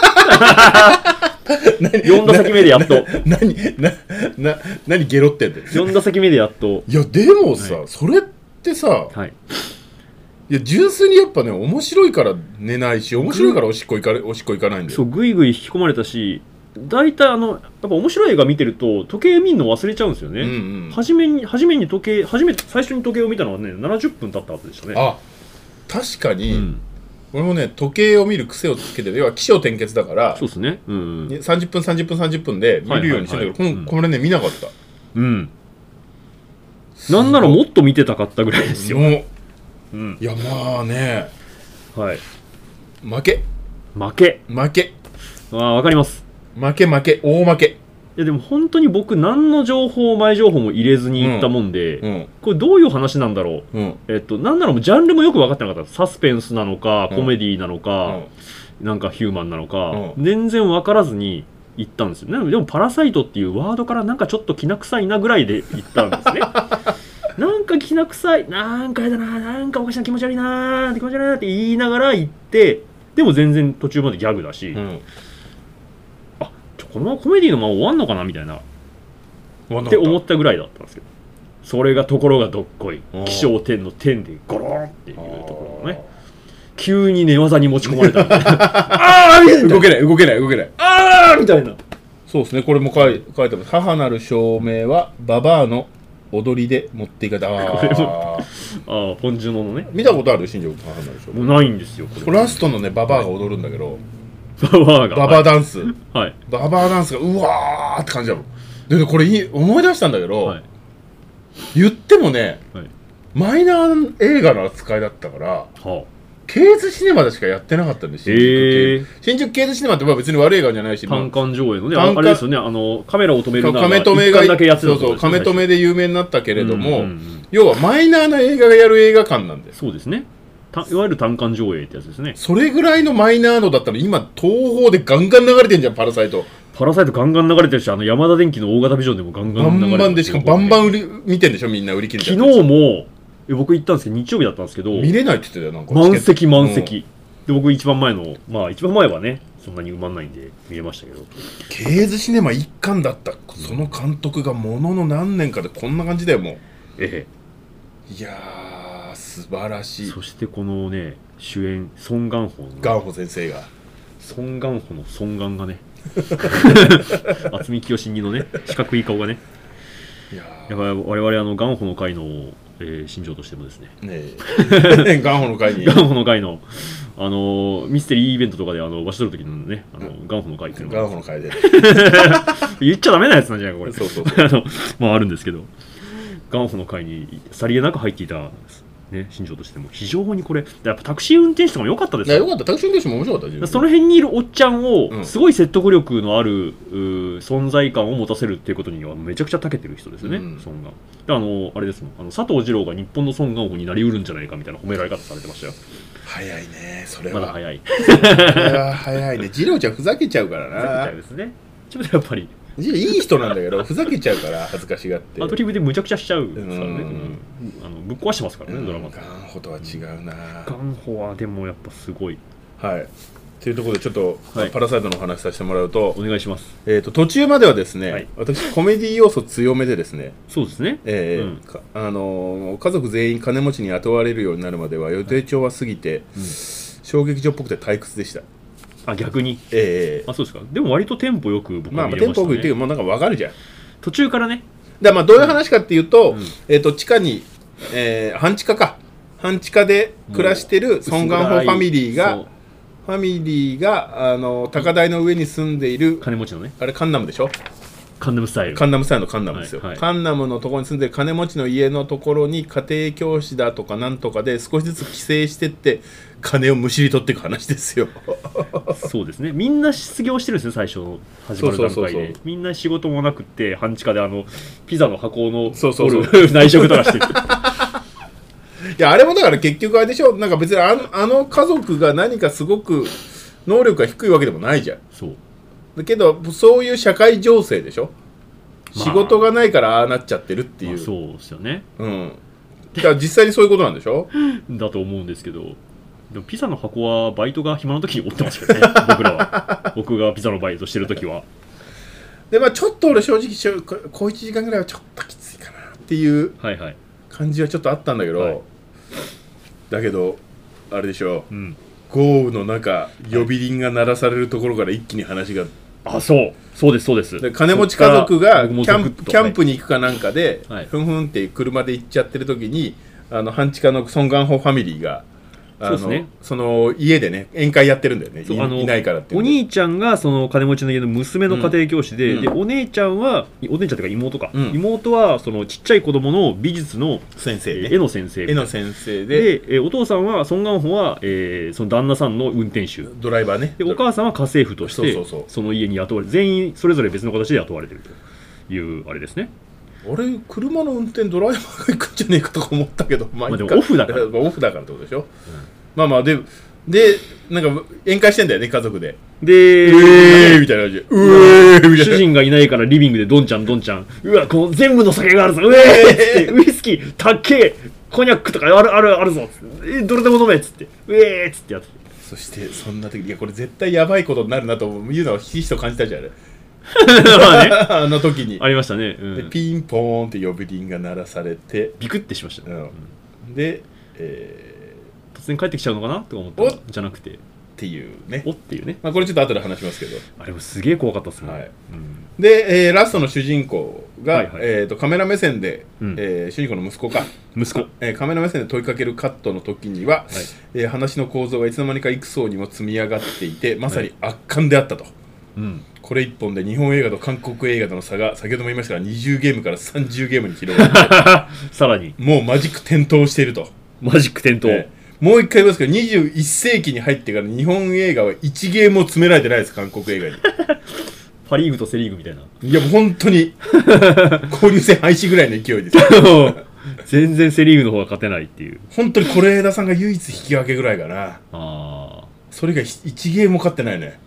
[SPEAKER 1] よよん打席目でやっと
[SPEAKER 2] 何なな何ゲロってんで
[SPEAKER 1] よん打席目でやっと。
[SPEAKER 2] いやでもさ、はい、それってさ、はい、いや純粋にやっぱね面白いから寝ないし、面白いからおしっこ行かおしっこ行かないんだよ。
[SPEAKER 1] そうぐいぐい引き込まれたし、大体あのやっぱ面白い映画見てると時計見るの忘れちゃうんですよね、うんうん、初めに初めに時計初め最初に時計を見たのはねななじゅっぷん経った後でしたね。
[SPEAKER 2] あ、確かに、うん、俺もね時計を見る癖をつけてる。要は起承転結だから、
[SPEAKER 1] そうですね、うんうん、
[SPEAKER 2] さんじゅっぷんさんじゅっぷんさんじゅっぷんで見るようにしてるけど、はいはいはい、これね見なかった。
[SPEAKER 1] うん、なんならもっと見てたかったぐらいですよ。も
[SPEAKER 2] う、うん、いやまあね、
[SPEAKER 1] はい、
[SPEAKER 2] 負け
[SPEAKER 1] 負け
[SPEAKER 2] 負け
[SPEAKER 1] ああ分かります。
[SPEAKER 2] 負け負け大負け。い
[SPEAKER 1] やでも本当に僕何の情報前情報も入れずに行ったもんで、うんうん、これどういう話なんだろう、うん、えっとなんならジャンルもよく分かってなかった。サスペンスなのかコメディなのか、うん、なんかヒューマンなのか、うん、全然分からずに行ったんですよね。でもパラサイトっていうワードからなんかちょっときな臭いなぐらいで行ったんですねなんかきな臭いなんかやだななんかおかしな気持ち悪いなー気持ち悪いなって言いながら行って、でも全然途中までギャグだし、うん、このままコメディのまま終わんのかなみたいなって思ったぐらいだったんですけど、それがところがどっこい起承転の転でゴロンっていうところがね、急に寝技に持ち込まれたああみたいな、
[SPEAKER 2] 動けない動けない動けない
[SPEAKER 1] ああみたいな。
[SPEAKER 2] そうですね、これも書い書いてます。母なる証明はババアの踊りで持っていかれた。あ
[SPEAKER 1] あポンジュノのね、
[SPEAKER 2] 見たことある新庄母なる証明。
[SPEAKER 1] もうないんですよ。
[SPEAKER 2] これラストのねババアが踊るんだけど、
[SPEAKER 1] ババアが
[SPEAKER 2] ババアダンス、
[SPEAKER 1] はい、
[SPEAKER 2] ババアダンスがうわーって感じだもん。でねこれいい思い出したんだけど、はい、言ってもね、はい、マイナー映画の扱いだったから、はあ、ケーズシネマでしかやってなかったんです。新宿、えー、新宿ケーズシネマって別に悪い映画じゃないし、
[SPEAKER 1] 単館上映のね、あれですよね、あのカメラを止めるなら
[SPEAKER 2] カメ止めがだけやってた、そうそうカメ止めで有名になったけれども、うんうんうん、要はマイナーな映画がやる映画館なんです。
[SPEAKER 1] そうですね、いわゆる単館上映ってやつですね。
[SPEAKER 2] それぐらいのマイナーのだったら今東宝でガンガン流れてんじゃん。パラサイト
[SPEAKER 1] パラサイトガンガン流れてるし、あのヤマダ電機の大型ビジョンでもガンガン流れてる。
[SPEAKER 2] バンバンでしかもバンバン売り見てんでしょみんな売り切れちゃって。
[SPEAKER 1] 昨日も僕行ったんですけど日曜日だったんですけど
[SPEAKER 2] 見れないって言ってたよ。なんか
[SPEAKER 1] 満席満席、うん、で僕一番前のまあ一番前はねそんなに埋まんないんで見れましたけど、
[SPEAKER 2] ケーズシネマ一巻だった。その監督がものの何年かでこんな感じだよもう。
[SPEAKER 1] え
[SPEAKER 2] え、いやー素晴らしい。
[SPEAKER 1] そしてこのね主演ソン・ガンホの
[SPEAKER 2] ガンホ先生が
[SPEAKER 1] ソン・ガンホのソンガンがね渥美清にのね四角い顔がね、いややっぱり我々あのガンホの会の、えー、新庄としてもですね
[SPEAKER 2] ねガンホの会に
[SPEAKER 1] ガンホの会のあのミステリーイベントとかであの場所取る時のねあの、うん、ガンホの会っていうのが
[SPEAKER 2] ガンホの会で
[SPEAKER 1] 言っちゃダメなやつなんじゃないかこれ。
[SPEAKER 2] そうそう
[SPEAKER 1] あのまああるんですけど、ガンホの会にさりげなく入っていたね、新庄としても非常にこれやっぱタクシー運転手とかも良かったですよ。
[SPEAKER 2] 良かった。タクシー運転手も面白かった。
[SPEAKER 1] その辺にいるおっちゃんをすごい説得力のある、うん、存在感を持たせるっていうことにはめちゃくちゃ長けてる人ですよね、うん、孫が。あのあれですもん、あの佐藤二朗が日本の孫元になりうるんじゃないかみたいな褒められ方されてましたよ。
[SPEAKER 2] 早いねそれは。
[SPEAKER 1] まだ早い
[SPEAKER 2] それは早いね。二朗ちゃんふざけちゃうからな。
[SPEAKER 1] ふざけちゃうですね。ちょっとやっぱり
[SPEAKER 2] いい人なんだけどふざけちゃうから恥ずかしがって
[SPEAKER 1] アドリブでむちゃくちゃしちゃうからね、うん、あのぶっ壊してますからね、うん、ドラマ。
[SPEAKER 2] ガンホとは違うな。
[SPEAKER 1] ガンホはでもやっぱすごい。
[SPEAKER 2] はいというところでちょっと、はい、パラサイトのお話させてもらうと
[SPEAKER 1] お願いします。
[SPEAKER 2] えーと途中まではですね、はい、私コメディ要素強めでですね。
[SPEAKER 1] そうですね、
[SPEAKER 2] えーうん、あのー、家族全員金持ちに雇われるようになるまでは予定調は過ぎて、はい、うん、小劇場っぽくて退屈でした。
[SPEAKER 1] あ逆に、
[SPEAKER 2] えー、
[SPEAKER 1] あそうですか。でも割とテンポよく僕は見れましたね。
[SPEAKER 2] まあテンポよく言ってもうなんか分かるじゃん
[SPEAKER 1] 途中からね。
[SPEAKER 2] だまあどういう話かっていうと、うん、えーと地下に、えー、半地下か半地下で暮らしてるソン・ガンホファミリーがファミリーがあの高台の上に住んでいる
[SPEAKER 1] 金持ちのね、
[SPEAKER 2] あれカンナムでしょ。
[SPEAKER 1] カンナムスタイル。
[SPEAKER 2] カンナムスタイルのカンナムですよ、
[SPEAKER 1] はいはい、
[SPEAKER 2] カンナムのところに住んでる金持ちの家のところに家庭教師だとかなんとかで少しずつ帰省してって金をむしり取っていく話ですよ
[SPEAKER 1] そうですね、みんな失業してるんですね、最初の始まる段階で。そうそうそうそう、みんな仕事もなくって半地下であのピザの箱の
[SPEAKER 2] そうそうそう
[SPEAKER 1] 内職とかしてる
[SPEAKER 2] いやあれもだから結局あれでしょ、なんか別にあの、あの家族が何かすごく能力が低いわけでもないじゃん。
[SPEAKER 1] そう
[SPEAKER 2] だけどそういう社会情勢でしょ、まあ、仕事がないからああなっちゃってるっていう、まあ、
[SPEAKER 1] そうですよね。
[SPEAKER 2] うんだから実際にそういうことなんでしょ
[SPEAKER 1] だと思うんですけど、でもピザの箱はバイトが暇な時に折ってましたよね僕らは僕がピザのバイトしてる時は。
[SPEAKER 2] でまあちょっと俺正直小いちじかんぐらいはちょっときついかなっていう感じはちょっとあったんだけど、はいはい、だけどあれでしょ、うん、豪雨の中呼び鈴が鳴らされるところから一気に話が、
[SPEAKER 1] あ、そうそうですそうです。
[SPEAKER 2] で金持ち家族がキャンプ、キャンプに行くかなんかで、はい、ふんふんって車で行っちゃってる時にあの半地下のソン・ガンホファミリーがあの そ, うです、ね、その家でね宴会やってるんだよね。 い, あのいないからって
[SPEAKER 1] お兄ちゃんがその金持ちの家の娘の家庭教師で、うん、でお姉ちゃんはお姉ちゃんというか妹か、うん、妹はそのちっちゃい子供の美術の
[SPEAKER 2] 先生、ね、
[SPEAKER 1] 絵の先生
[SPEAKER 2] 絵の先生で、
[SPEAKER 1] でお父さんはソン・ガンホは、えー、その旦那さんの運転手
[SPEAKER 2] ドライバーね。
[SPEAKER 1] でお母さんは家政婦として そ,
[SPEAKER 2] うそうそう
[SPEAKER 1] その家に雇われて全員それぞれ別の形で雇われてるというあれですね。
[SPEAKER 2] 俺車の運転ドライバーが行くんじゃねえかとか思ったけど、まあ、
[SPEAKER 1] まあでもオフだから
[SPEAKER 2] オフだからってことでしょ、うん、まあまあででなんか宴会してんだよね家族で。
[SPEAKER 1] で
[SPEAKER 2] うえーみたいな感じでうえーみたいな。
[SPEAKER 1] 主人がいないからリビングでどんちゃんどんちゃん、うわこう全部の酒があるぞうえーっつってウイスキーたっけえコニャックとかあるあるあるぞっつってえどれでも飲めっつってうえーっつってやって、
[SPEAKER 2] そしてそんな時いやこれ絶対やばいことになるなというのはひしひしと感じたじゃんあれまあね、あの時に
[SPEAKER 1] ありましたね、
[SPEAKER 2] うん、でピンポーンって呼び鈴が鳴らされて
[SPEAKER 1] ビクッてしました、ね、
[SPEAKER 2] うん、で、え
[SPEAKER 1] ー、突然帰ってきちゃうのかなとか思ったらじゃなくて
[SPEAKER 2] っていうね、
[SPEAKER 1] おっていうね、
[SPEAKER 2] まあ、これちょっと後で話しますけど、
[SPEAKER 1] あれもすげえ怖かったっすね、はい、
[SPEAKER 2] うん、で、えー、ラストの主人公が、はいはい、えー、とカメラ目線で、うん、えー、主人公の息子か
[SPEAKER 1] 息子、
[SPEAKER 2] えー、カメラ目線で問いかけるカットの時には、はい、えー、話の構造がいつの間にか幾層にも積み上がっていてまさに圧巻であったと、はい、うん、これ一本で日本映画と韓国映画との差が先ほども言いましたがにじゅうゲームからさんじゅうゲームに広がって
[SPEAKER 1] さらに
[SPEAKER 2] もうマジック点灯していると。
[SPEAKER 1] マジック点灯、え
[SPEAKER 2] ー、もう一回言いますけどにじゅういっ世紀に入ってから日本映画はいちゲームも詰められてないです韓国映画に
[SPEAKER 1] パリーグとセリーグみたいな。
[SPEAKER 2] いやもう本当に交流戦廃止ぐらいの勢いです
[SPEAKER 1] 全然セリーグの方が勝てないっていう。
[SPEAKER 2] 本当に是枝さんが唯一引き分けぐらいかな。あそれがいちゲームも勝ってないね。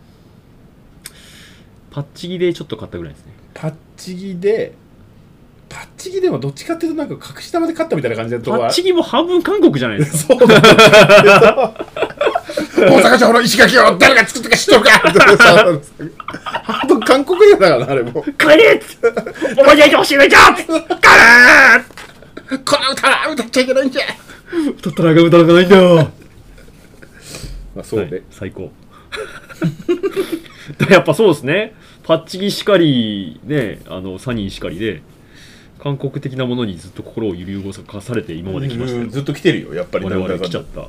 [SPEAKER 1] パッチギでちょっと勝ったぐらいですね。
[SPEAKER 2] パッチギでパッチギでもどっちかっていうとなんか隠し玉で勝ったみたいな感じだと。
[SPEAKER 1] パッチギも半分韓国じゃないですかそう
[SPEAKER 2] なんだ大阪城の石垣を誰が作ったか知っとるか半分韓国映画だからなあれも。
[SPEAKER 1] 帰れお前にはいてほしいねじゃん帰れ
[SPEAKER 2] この歌は歌っちゃいけないんじゃ
[SPEAKER 1] 歌ったらが歌わないんだよ
[SPEAKER 2] まあそうで、はい、
[SPEAKER 1] 最高やっぱそうですね。パッチギしかりね、あのサニーしかりで韓国的なものにずっと心を揺り動かされて今まで来ましたよ。
[SPEAKER 2] ずっと来てるよやっぱり。
[SPEAKER 1] 我々来ちゃった、うん、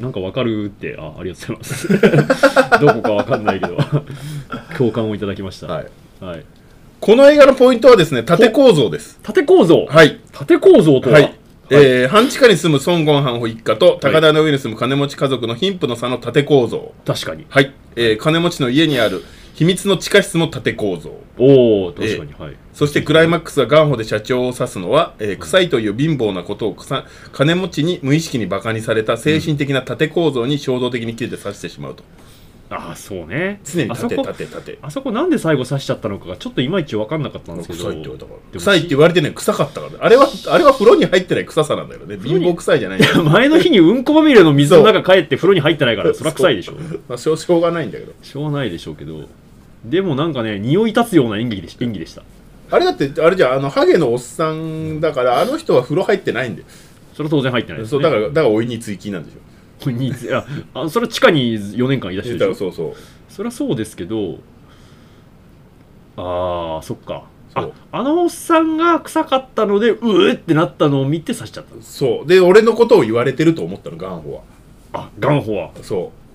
[SPEAKER 1] なんかわかるってあありがとうございますどこかわかんないけど共感をいただきました、はいはい、
[SPEAKER 2] この映画のポイントはですね縦構造です。
[SPEAKER 1] 縦構造、
[SPEAKER 2] はい、
[SPEAKER 1] 縦構造とは、はい、
[SPEAKER 2] えー、半地下に住むソン・ゴンハンホ一家と高台の上に住む金持ち家族の貧富の差の縦構造。
[SPEAKER 1] 確かに、
[SPEAKER 2] はい、えー、金持ちの家にある秘密の地下室の縦構造。
[SPEAKER 1] おお確かに、えー、はい。
[SPEAKER 2] そしてクライマックスが元本で社長を指すのは、えー、臭いという貧乏なことを金持ちに無意識にバカにされた精神的な縦構造に衝動的に切れて指してしまうと。
[SPEAKER 1] ああそうね。
[SPEAKER 2] 常に縦縦縦。
[SPEAKER 1] あそこなんで最後刺しちゃったのかがちょっといまいち分かんなかったんですけど。
[SPEAKER 2] 臭いって言われたから。臭いって言われてね臭かったから、ね、あれはあれは風呂に入ってない臭さなんだよね。貧乏臭いじゃないんだよ。
[SPEAKER 1] 前の日にうんこまみれの水の中帰って風呂に入ってないからそりゃ臭いでしょ。
[SPEAKER 2] まあしょうしょうがないんだけど。
[SPEAKER 1] しょうがないでしょうけど。でもなんかね匂い立つような演技でし演技でした。
[SPEAKER 2] あれだってあれじゃあのハゲのおっさんだからあの人は風呂入ってないんだよ。
[SPEAKER 1] それは当然入ってないです、ね。そう
[SPEAKER 2] だからだからおいに追記なんでしょ。
[SPEAKER 1] にああそれは地下によねんかんいらっしゃるでしょ。
[SPEAKER 2] そうそう。
[SPEAKER 1] そりゃそうですけど、ああそっか。ああのおっさんが臭かったのでうーってなったのを見て刺しちゃった。
[SPEAKER 2] そうで俺のことを言われてると思ったのガンホは。
[SPEAKER 1] あガンホは
[SPEAKER 2] そう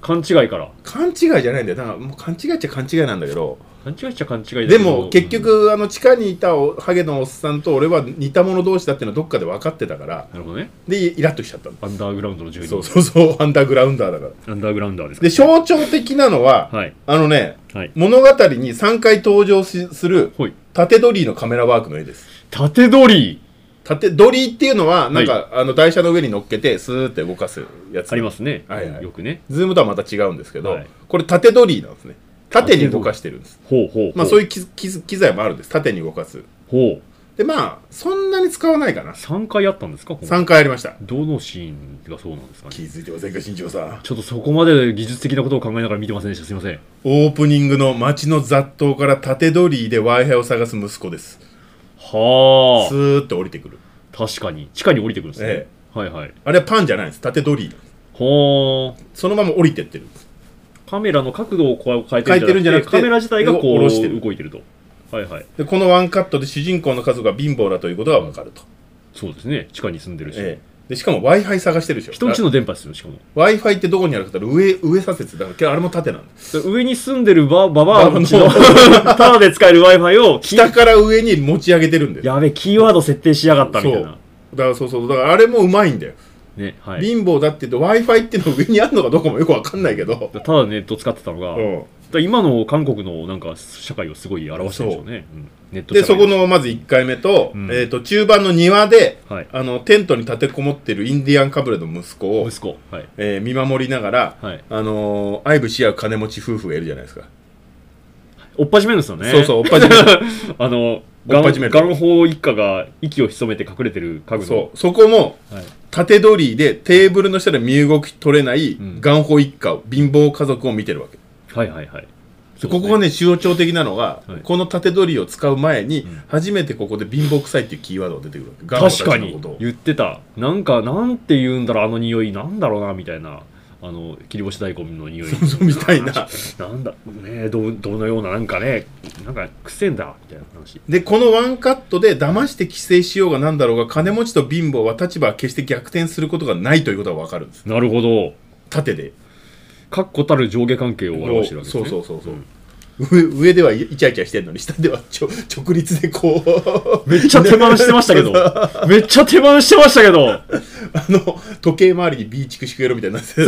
[SPEAKER 1] 勘違いから。
[SPEAKER 2] 勘違いじゃないんだよ。だからもう勘違いっちゃ勘違いなんだけど、
[SPEAKER 1] 勘違いっちゃ勘違いだけど、
[SPEAKER 2] でも結局、うん、あの地下にいたハゲのおっさんと俺は似た者同士だっていうのはどっかで分かってたから、
[SPEAKER 1] なるほどね。
[SPEAKER 2] でイラッとしちゃったの。
[SPEAKER 1] アンダーグラウンドの住人。
[SPEAKER 2] そうそうそう、アンダーグラウンダーだから。
[SPEAKER 1] アンダーグラウンダーですか。
[SPEAKER 2] で象徴的なのは、はい、あのね、はい、物語にさんかい登場する縦ドリーのカメラワークの絵です。
[SPEAKER 1] 縦ドリー。
[SPEAKER 2] 縦ドリーっていうのはなんか、はい、あの台車の上に乗っけてスーって動かすやつ
[SPEAKER 1] ありますね、
[SPEAKER 2] はいはい、
[SPEAKER 1] よくね。
[SPEAKER 2] ズームとはまた違うんですけど、はい、これ縦ドリーなんですね。縦に動かしてるんです。
[SPEAKER 1] ほうほうほう、
[SPEAKER 2] まあそういう機材もあるんです。縦に動かす。
[SPEAKER 1] ほう。
[SPEAKER 2] でまあそんなに使わないかな。
[SPEAKER 1] さんかいあったんですか。
[SPEAKER 2] さんかいありました。
[SPEAKER 1] どのシーンがそうなんですかね。
[SPEAKER 2] 気づいてませんか新庄さん。
[SPEAKER 1] ちょっとそこまで技術的なことを考えながら見てませんでした。すいません。
[SPEAKER 2] オープニングの街の雑踏から縦ドリーで Wi-Fi を探す息子です。
[SPEAKER 1] はあ。
[SPEAKER 2] スーッと降りてくる。
[SPEAKER 1] 確かに地下に降りてくるんですね、ええ、はいはい。あ
[SPEAKER 2] れはパンじゃないんです。縦ドリーなんです。
[SPEAKER 1] ほー。
[SPEAKER 2] そのまま降りてってるんです。
[SPEAKER 1] カメラの角度をこう変えてるんじゃなくて、カメラ自体がこう下ろしてる動いてると。はいはい。
[SPEAKER 2] でこのワンカットで主人公の家族が貧乏だということが分かると。
[SPEAKER 1] そうですね。地下に住んでるし、
[SPEAKER 2] ええ、でしかも Wi-Fi 探してるでしょ。
[SPEAKER 1] 人んちの電波ですよ。しかも
[SPEAKER 2] Wi-Fi ってどこにあるかって言ったら上上左折だからあれも縦なんです。
[SPEAKER 1] 上に住んでるバババアのタダで使える Wi-Fi を
[SPEAKER 2] 下から上に持ち上げてるんです。
[SPEAKER 1] やべ、キーワード設定しやがったみたいな。
[SPEAKER 2] だからそうそうだからあれもうまいんだよ、
[SPEAKER 1] ね、はい、
[SPEAKER 2] 貧乏だって言うと Wi-Fi っていうのは上にあるのかどうかもよく分かんないけど、
[SPEAKER 1] ただネット使ってたのが、うん、だ今の韓国のなんか社会をすごい表してるんでしょうね。うん、ネット
[SPEAKER 2] でそこのまずいっかいめと、うん、えー、と中盤の庭で、はい、あのテントに立てこもってるインディアンかぶれの息子を
[SPEAKER 1] 息子、はい、
[SPEAKER 2] えー、見守りながら、はい、あのー、愛撫し合う金持ち夫婦がいるじゃないですか。
[SPEAKER 1] おっぱじめるんですよね。
[SPEAKER 2] そうそう、おっぱじめる
[SPEAKER 1] あの元宝一家が息を潜めて隠れてる家具の、
[SPEAKER 2] そうそこも、はい、縦取りでテーブルの下で身動き取れない元宝一家を、うん、貧乏家族を見てるわけ。
[SPEAKER 1] はいはいはい。
[SPEAKER 2] ここがね象徴的なのが、はい、この縦取りを使う前に、うん、初めてここで貧乏臭いっていうキーワードが出てくるわけ。
[SPEAKER 1] 確かに言ってた。なんかなんて言うんだろう、あの匂いなんだろうなみたいな、あの切り干し大根の匂い
[SPEAKER 2] みたいな
[SPEAKER 1] なんだね、どどのようななんかね、なんかくせんだみたいな話
[SPEAKER 2] で、このワンカットで騙して規制しようがなんだろうが、金持ちと貧乏は立場は決して逆転することがないということが分かるんです。
[SPEAKER 1] なるほど。
[SPEAKER 2] 縦で
[SPEAKER 1] 確固たる上下関係を表してるわけですね。
[SPEAKER 2] そうそうそうそう、うん上, 上ではイチャイチャしてんのに下ではちょ直立でこう
[SPEAKER 1] めっちゃ手間してましたけどめっちゃ手間してましたけどあ
[SPEAKER 2] の時計回りにビーチクシクやろみたいになって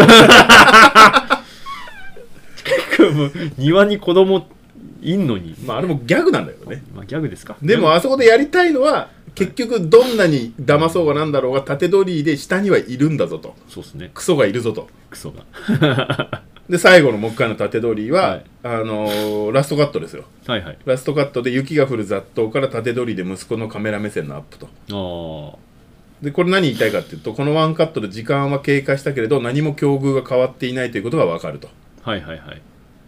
[SPEAKER 1] 庭に子供いんのに、
[SPEAKER 2] まああれもギャグなんだけどね。
[SPEAKER 1] まあギャグですか。
[SPEAKER 2] でもあそこでやりたいのは結局どんなに騙そうがなんだろうが縦取りで下にはいるんだぞと。
[SPEAKER 1] そうですね。
[SPEAKER 2] クソがいるぞと。
[SPEAKER 1] クソが
[SPEAKER 2] で最後のもう一回の縦取りは、はい、あのー、ラストカットですよ、
[SPEAKER 1] はいはい、
[SPEAKER 2] ラストカットで雪が降る雑踏から縦取りで息子のカメラ目線のアップと。あでこれ何言いたいかっていうと、このワンカットで時間は経過したけれど何も境遇が変わっていないということが分かると。
[SPEAKER 1] はいはいはい。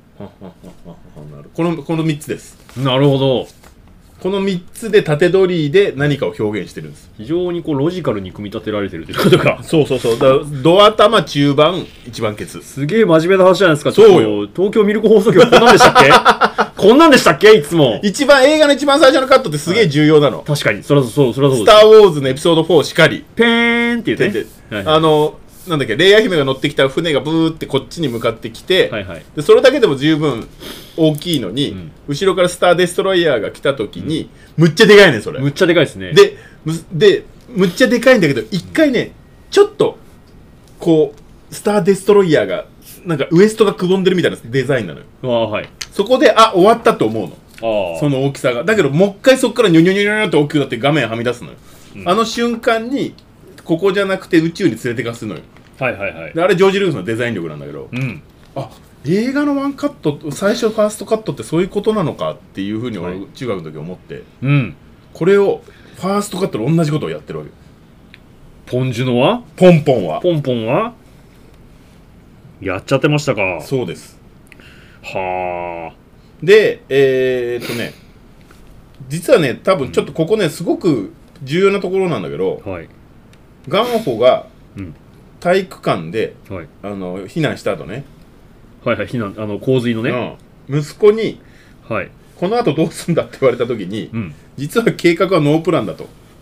[SPEAKER 2] このこのみっつです。
[SPEAKER 1] なるほど。
[SPEAKER 2] このみっつで縦取りで何かを表現してるんです。
[SPEAKER 1] 非常にこうロジカルに組み立てられてるということか。
[SPEAKER 2] そうそうそう。だド頭中盤一番ケツ。
[SPEAKER 1] すげえ真面目な話じゃないですか。
[SPEAKER 2] そうよ。
[SPEAKER 1] 東京ミルク放送局こんなんでしたっけこんなんでしたっけいつも。
[SPEAKER 2] 一番映画の一番最初のカットってすげえ重要なの。はい、
[SPEAKER 1] 確かに。それはそう、それはそう
[SPEAKER 2] です。スター・ウォーズのエピソードフォーしかり。
[SPEAKER 1] ペーンって言って、
[SPEAKER 2] ね。はい、あの、なんだっけ、レイヤ姫が乗ってきた船がブーってこっちに向かってきて、
[SPEAKER 1] はいはい、
[SPEAKER 2] でそれだけでも十分大きいのに、うん、後ろからスター・デストロイヤーが来た時に、うん、むっちゃでかいねそれ。
[SPEAKER 1] むっちゃでかいですね。
[SPEAKER 2] で、むでむっちゃでかいんだけど、一回ねちょっとこうスター・デストロイヤーがなんかウエストがくぼんでるみたいなデザインなのよ。
[SPEAKER 1] あ、はい、
[SPEAKER 2] そこであ終わったと思うの。あその大きさがだけどもう一回そこからニョニョニョニョって大きくなって画面はみ出すのよ。うん、あの瞬間にここじゃなくて宇宙に連れてかすのよ。
[SPEAKER 1] はいはいはい、
[SPEAKER 2] であれジョージ・ルースのデザイン力なんだけど、
[SPEAKER 1] うん、
[SPEAKER 2] あ映画のワンカット最初ファーストカットってそういうことなのかっていうふうに俺、はい、中学の時思って、
[SPEAKER 1] うん、
[SPEAKER 2] これをファーストカットで同じことをやってるわけ。
[SPEAKER 1] ポンジュノは
[SPEAKER 2] ポンポンは
[SPEAKER 1] ポンポンはやっちゃってましたか。
[SPEAKER 2] そうです。
[SPEAKER 1] は
[SPEAKER 2] あ。でえー、っとね実はね多分ちょっとここねすごく重要なところなんだけど、
[SPEAKER 1] はい、
[SPEAKER 2] ガンホが
[SPEAKER 1] うん
[SPEAKER 2] 体育館で、
[SPEAKER 1] はい、
[SPEAKER 2] あの避難した後ね、
[SPEAKER 1] はいはい、避難あの洪水のね、
[SPEAKER 2] うん、息子に、
[SPEAKER 1] はい、
[SPEAKER 2] この後どうすんだって言われた時に、
[SPEAKER 1] うん、
[SPEAKER 2] 実は計画はノープランだと。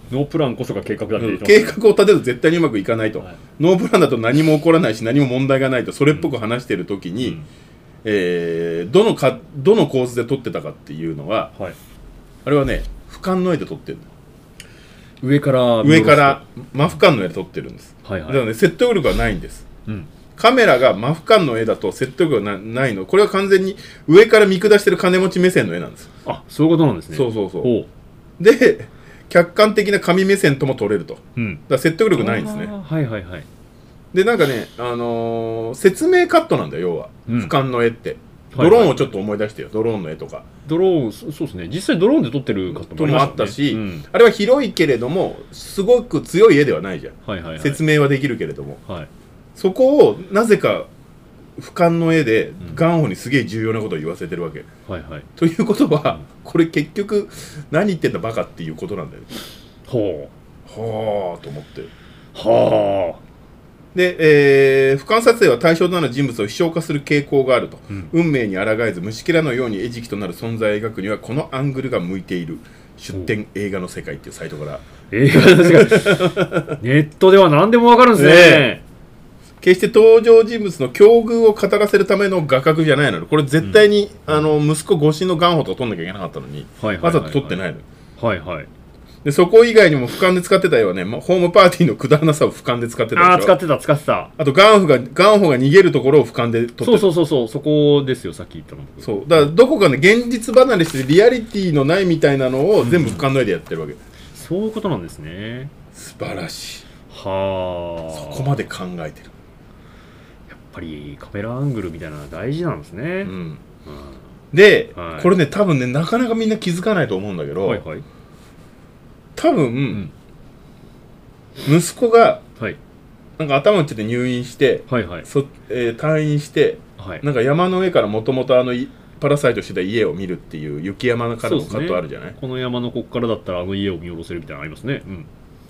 [SPEAKER 1] ノープランこそが計画だって言って
[SPEAKER 2] ます、ね、計画を立てると絶対にうまくいかないと、はい、ノープランだと何も起こらないし何も問題がないとそれっぽく話している時に、うん、えー、どのかどの構図で撮ってたかっていうのは、はい、あれはね俯瞰の絵で撮ってるんだ。
[SPEAKER 1] 上から
[SPEAKER 2] 上から真俯瞰の絵で撮ってるんです、はいはい、だからね説得力がないんです、うん、カメラが真俯瞰の絵だと説得力が な, ないのこれは完全に上から見下してる金持ち目線の絵なんです。
[SPEAKER 1] あ、そういうことなんですね。
[SPEAKER 2] そうそうそう。で客観的な神目線とも撮れると、うん、だから説得力ないんですね。
[SPEAKER 1] はいはいはい。
[SPEAKER 2] でなんかね、あのー、説明カットなんだよ要は、うん、俯瞰の絵って。ドローンをちょっと思い出してよ、はいはい、ドローンの絵とか。
[SPEAKER 1] ドローン、そうですね、実際ドローンで撮ってるカットもありましたね。
[SPEAKER 2] あったし、うん、あれは広いけれどもすごく強い絵ではないじゃん、はいはいはい、説明はできるけれども、はい、そこをなぜか俯瞰の絵でガンホにすげえ重要なことを言わせてるわけ、うんはいはい、ということは、うん、これ結局何言ってんだバカっていうことなんだよ。ほうはあと思って、はあで、えー、俯瞰撮影は対象となる人物を批評化する傾向があると、うん、運命に抗えず虫けらのように餌食となる存在を描くにはこのアングルが向いている。出典映画の世界っていうサイトから
[SPEAKER 1] 映画の世界ネットでは何でも分かるんですね。ね
[SPEAKER 2] 決して登場人物の境遇を語らせるための画角じゃないの。これ絶対に、うん、あの息子越しのガンホとか撮んなきゃいけなかったのに、はいはいはいはい、わざと撮ってないの。はいはい。でそこ以外にも俯瞰で使ってた絵はね、ホームパーティーのくだらなさを俯瞰で使ってたでしょ。
[SPEAKER 1] ああ使ってた使ってた。
[SPEAKER 2] あとガンホがガンホが逃げるところを俯瞰で撮ってた。
[SPEAKER 1] そうそうそうそう、そこですよさっき言ったの。
[SPEAKER 2] そうだからどこかね現実離れしてリアリティのないみたいなのを全部俯瞰の絵でやってるわけ、うん、
[SPEAKER 1] そういうことなんですね。
[SPEAKER 2] 素晴らしい。はあ、そこまで考えてる。
[SPEAKER 1] やっぱりカメラアングルみたいなのが大事なんですね、うんうん、
[SPEAKER 2] で、はい、これね多分ねなかなかみんな気づかないと思うんだけど、はいはい、多分、うん、息子が、はい、なんか頭打っちゃって入院して、はいはいそえー、退院して、はい、なんか山の上からもともとあのパラサイトしてた家を見るっていう雪山からのカットあるじゃない、ね、
[SPEAKER 1] この山のここからだったらあの家を見下ろせるみたいなのありますね、うん、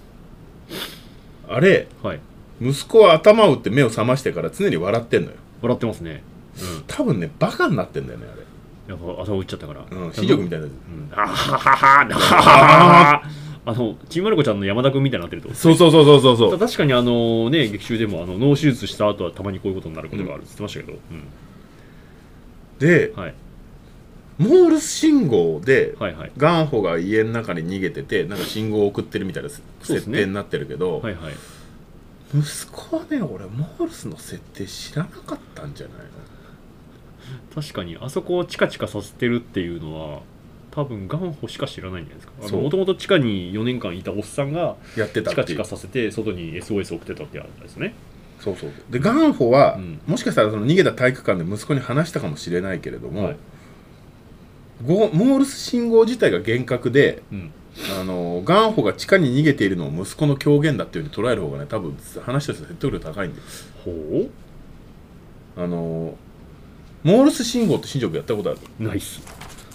[SPEAKER 2] あれ、はい、息子は頭を打って目を覚ましてから常に笑ってんのよ。
[SPEAKER 1] 笑ってますね、
[SPEAKER 2] うん、多分ねバカになってんだよねあれ。
[SPEAKER 1] やっぱ頭打っちゃったから、
[SPEAKER 2] うん、視力みたいな、うん、
[SPEAKER 1] あははははあのちんまる子ちゃんの山田君みたいになってると。
[SPEAKER 2] そうそうそうそうそうそう。
[SPEAKER 1] 確かにあのね劇中でもあの脳手術した後はたまにこういうことになることがあるって言ってましたけど、うんうん、
[SPEAKER 2] で、はい、モールス信号で、はいはい、ガンホが家の中に逃げててなんか信号を送ってるみたいな設定になってるけど、ねはいはい、息子はね俺モールスの設定知らなかったんじゃないの。
[SPEAKER 1] 確かにあそこをチカチカさせてるっていうのは多分ガンホしか知らないんじゃないですか。もともと地下によねんかんいたおっさんがやってたチカチカさせて外に エスオーエス 送ってたってやつですね。
[SPEAKER 2] そうそうそう。でガンホは、うん、もしかしたらその逃げた体育館で息子に話したかもしれないけれども、はい、モールス信号自体が厳格で、うん、あのガンホが地下に逃げているのを息子の狂言だっていう風に捉える方がね多分話として説得力高いんです。ほう。あのモールス信号って新宿やったことある？
[SPEAKER 1] ないっす。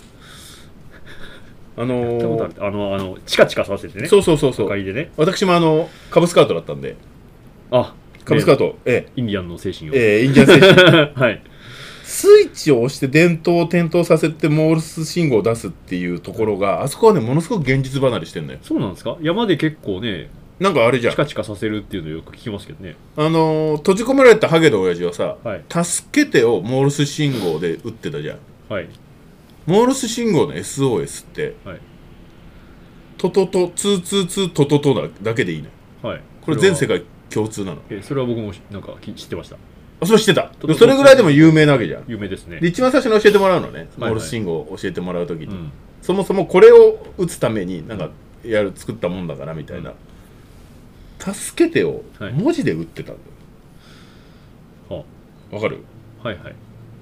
[SPEAKER 2] あのー、やったことあ
[SPEAKER 1] る。あのあのチカチカさせてね。
[SPEAKER 2] そうそうそうそう。
[SPEAKER 1] でね、
[SPEAKER 2] 私もあのカブスカウトだったんで。
[SPEAKER 1] あ、
[SPEAKER 2] カブスカウト、ええ、
[SPEAKER 1] インディアンの精神を。
[SPEAKER 2] ええ、インディアン精神。はい。スイッチを押して電灯を点灯させてモールス信号を出すっていうところがあそこはねものすごく現実離れしてんだよ。
[SPEAKER 1] そうなんですか？山で結構ね。
[SPEAKER 2] なんかあれじゃん
[SPEAKER 1] チカチカさせるっていうのよく聞きますけどね。
[SPEAKER 2] あのー、閉じ込められたハゲの親父はさ、はい、助けてをモールス信号で打ってたじゃん、はい、モールス信号の エスオーエス って、はい、トトトツーツーツートトトだけでいいの、はい、これ全世界共通なの。
[SPEAKER 1] えそれは僕もなんか知ってました。
[SPEAKER 2] あそれ知ってた。それぐらいでも有名なわけじゃん。
[SPEAKER 1] 有名ですね。
[SPEAKER 2] で一番最初に教えてもらうのね、はいはい、モールス信号を教えてもらうときに、うん、そもそもこれを打つためになんかやる作ったもんだからみたいな、うん助けてを文字で打ってたんだよ。わ、はい、かる？
[SPEAKER 1] はいはい。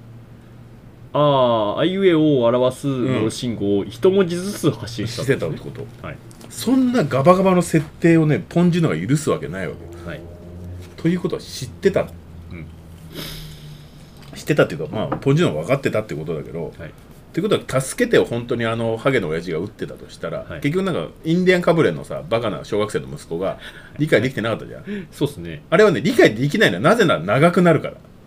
[SPEAKER 1] ああ、あいうえおを表すモールス信号を一文字ずつ発信した、
[SPEAKER 2] ね、してたってこと。はい。そんなガバガバの設定をね、ポンジュノが許すわけないわけ。はい。ということは知ってた。うん。知ってたっていうか、まあポンジュノが分かってたってことだけど。はい。ってことは助けてを本当にあのハゲの親父が打ってたとしたら、はい、結局なんかインディアンかぶれのさバカな小学生の息子が理解できてなかったじゃん、はい、
[SPEAKER 1] そうですね。
[SPEAKER 2] あれはね理解できないのはなぜなら長くなるから、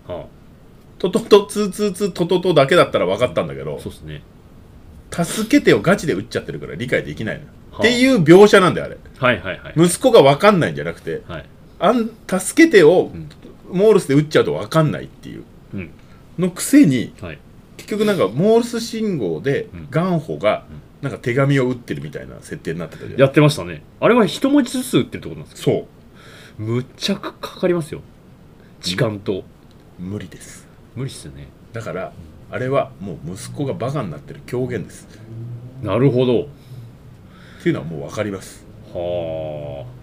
[SPEAKER 2] はあ、トトトツーツーツートトトだけだったら分かったんだけど、そうですね。助けてをガチで打っちゃってるから理解できないの、 っていう描写なんだよあれ。
[SPEAKER 1] はいはいはい。
[SPEAKER 2] 息子が分かんないんじゃなくて、
[SPEAKER 1] はい、
[SPEAKER 2] あん助けてをモールスで打っちゃうと分かんないっていうのくせに、はい、結局なんかモールス信号でガンホがなんか手紙を打ってるみたいな設定になってたじゃん。
[SPEAKER 1] やってましたね。あれは一文字ずつ打ってるってことなんですか？
[SPEAKER 2] そう。
[SPEAKER 1] むっちゃかかりますよ、時間と。
[SPEAKER 2] 無理です。
[SPEAKER 1] 無理っすよね。
[SPEAKER 2] だからあれはもう息子がバカになってる狂言です。
[SPEAKER 1] なるほど。
[SPEAKER 2] っていうのはもう分かります。
[SPEAKER 1] はあ。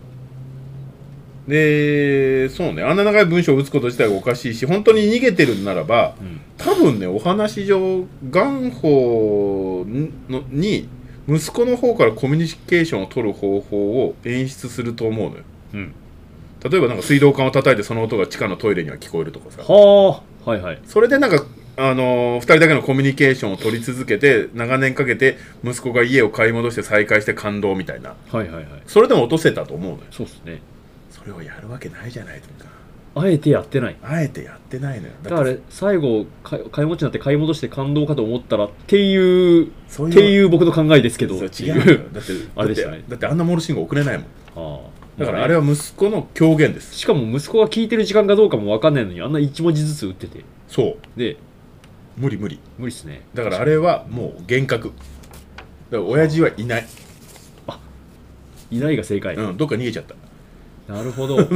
[SPEAKER 2] で、そうね、あんな長い文章を打つこと自体がおかしいし、本当に逃げてるならば、うん、多分ね、お話上、ガンホのに息子の方からコミュニケーションを取る方法を演出すると思うのよ。うん、例えばなんか水道管を叩いてその音が地下のトイレには聞こえるとかさ。
[SPEAKER 1] はあ、はいはい。
[SPEAKER 2] それでなんか、あのー、ふたりだけのコミュニケーションを取り続けて、長年かけて息子が家を買い戻して再会して感動みたいな。
[SPEAKER 1] はいはいはい。
[SPEAKER 2] それでも落とせたと思うのよ。
[SPEAKER 1] そうですね。
[SPEAKER 2] それをやるわけないじゃないですか。
[SPEAKER 1] あえてやってない。
[SPEAKER 2] あえてやってないのよ。
[SPEAKER 1] だから最後買い持ちになって買い戻して感動かと思ったらっていうそういうっていう僕の考えですけど。
[SPEAKER 2] 違うよ。だってあれでしたね。だってあんなモール信号送れないもん。はあ、だからあれは息子の狂言です。
[SPEAKER 1] しかも息子が聞いてる時間かどうかも分かんないのにあんな一文字ずつ打ってて。
[SPEAKER 2] そう
[SPEAKER 1] で
[SPEAKER 2] 無理無理
[SPEAKER 1] 無理っすね。
[SPEAKER 2] だからあれはもう幻覚。だから親父はいない。
[SPEAKER 1] あ、いないが正解。
[SPEAKER 2] うん、どっか逃げちゃった。
[SPEAKER 1] なるほど。そり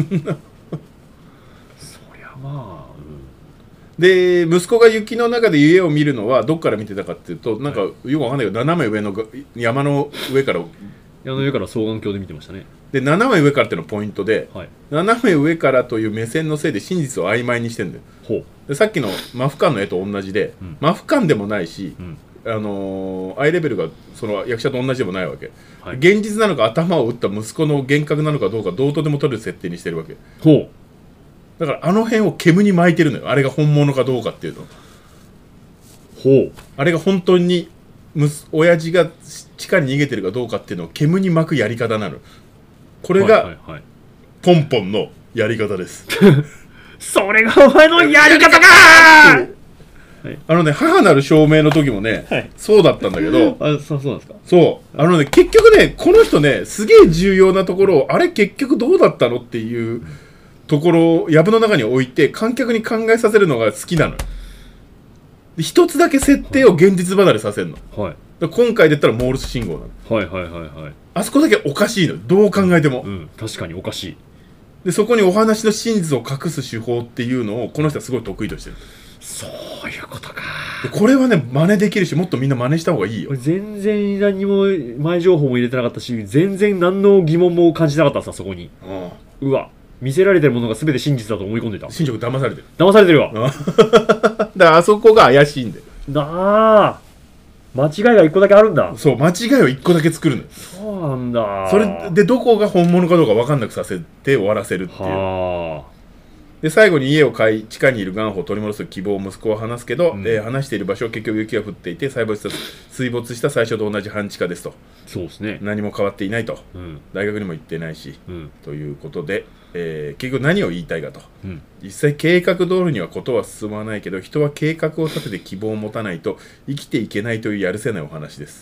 [SPEAKER 1] ゃまあ、
[SPEAKER 2] うん、で息子が雪の中で家を見るのはどっから見てたかっていうとなんか、はい、よくわかんないけど斜め上の山の上から
[SPEAKER 1] 山の上から双眼鏡で見てましたね。
[SPEAKER 2] で斜め上からっていうのがポイントで、はい、斜め上からという目線のせいで真実を曖昧にしてるんだよ。ほうでさっきのマフカンの絵と同じで、うん、マフカンでもないし、うんあのー、アイレベルがその役者と同じでもないわけ、はい、現実なのか頭を打った息子の幻覚なのかどうかどうとでも取れる設定にしてるわけ。ほうだからあの辺を煙に巻いてるのよ。あれが本物かどうかっていうの。ほうあれが本当に親父が地下に逃げてるかどうかっていうのを煙に巻くやり方なの。これが、はいはいはい、ポンポンのやり方です。
[SPEAKER 1] それがお前のやり方かー
[SPEAKER 2] はい、あのね母なる証明の時もね、はい、そうだったんだけど
[SPEAKER 1] あそうそうなんですか。
[SPEAKER 2] そうあのね結局ねこの人ねすげえ重要なところをあれ結局どうだったのっていうところを藪の中に置いて観客に考えさせるのが好きなのよ。一つだけ設定を現実離れさせるの、はい、だ今回で言ったらモールス信号なの。
[SPEAKER 1] はいはいはいはい。
[SPEAKER 2] あそこだけおかしいのどう考えても、
[SPEAKER 1] うん、確かにおかしい。
[SPEAKER 2] でそこにお話の真実を隠す手法っていうのをこの人はすごい得意としてる。
[SPEAKER 1] そういうことか。
[SPEAKER 2] これはね真似できるしもっとみんな真似した方がいいよ。
[SPEAKER 1] 全然何も前情報も入れてなかったし全然何の疑問も感じなかったさそこに。うわ見せられてるものが全て真実だと思い込んでた。
[SPEAKER 2] 真実騙されてる
[SPEAKER 1] 騙されてるわ。
[SPEAKER 2] だからあそこが怪しいんだよ
[SPEAKER 1] なあ。間違いが一個だけあるんだ。
[SPEAKER 2] そう間違いを一個だけ作るのよ。
[SPEAKER 1] そうなんだ。
[SPEAKER 2] それでどこが本物かどうか分かんなくさせて終わらせるっていう。はあで最後に家を買い地下にいるガンホを取り戻す希望を息子は話すけど、うんえー、話している場所は結局雪が降っていて水没した水没した最初と同じ半地下ですと。
[SPEAKER 1] そうですね。
[SPEAKER 2] 何も変わっていないと、うん、大学にも行ってないし、うん、ということで、えー、結局何を言いたいかと、うん、実際計画通りにはことは進まないけど人は計画を立てて希望を持たないと生きていけないというやるせないお話です。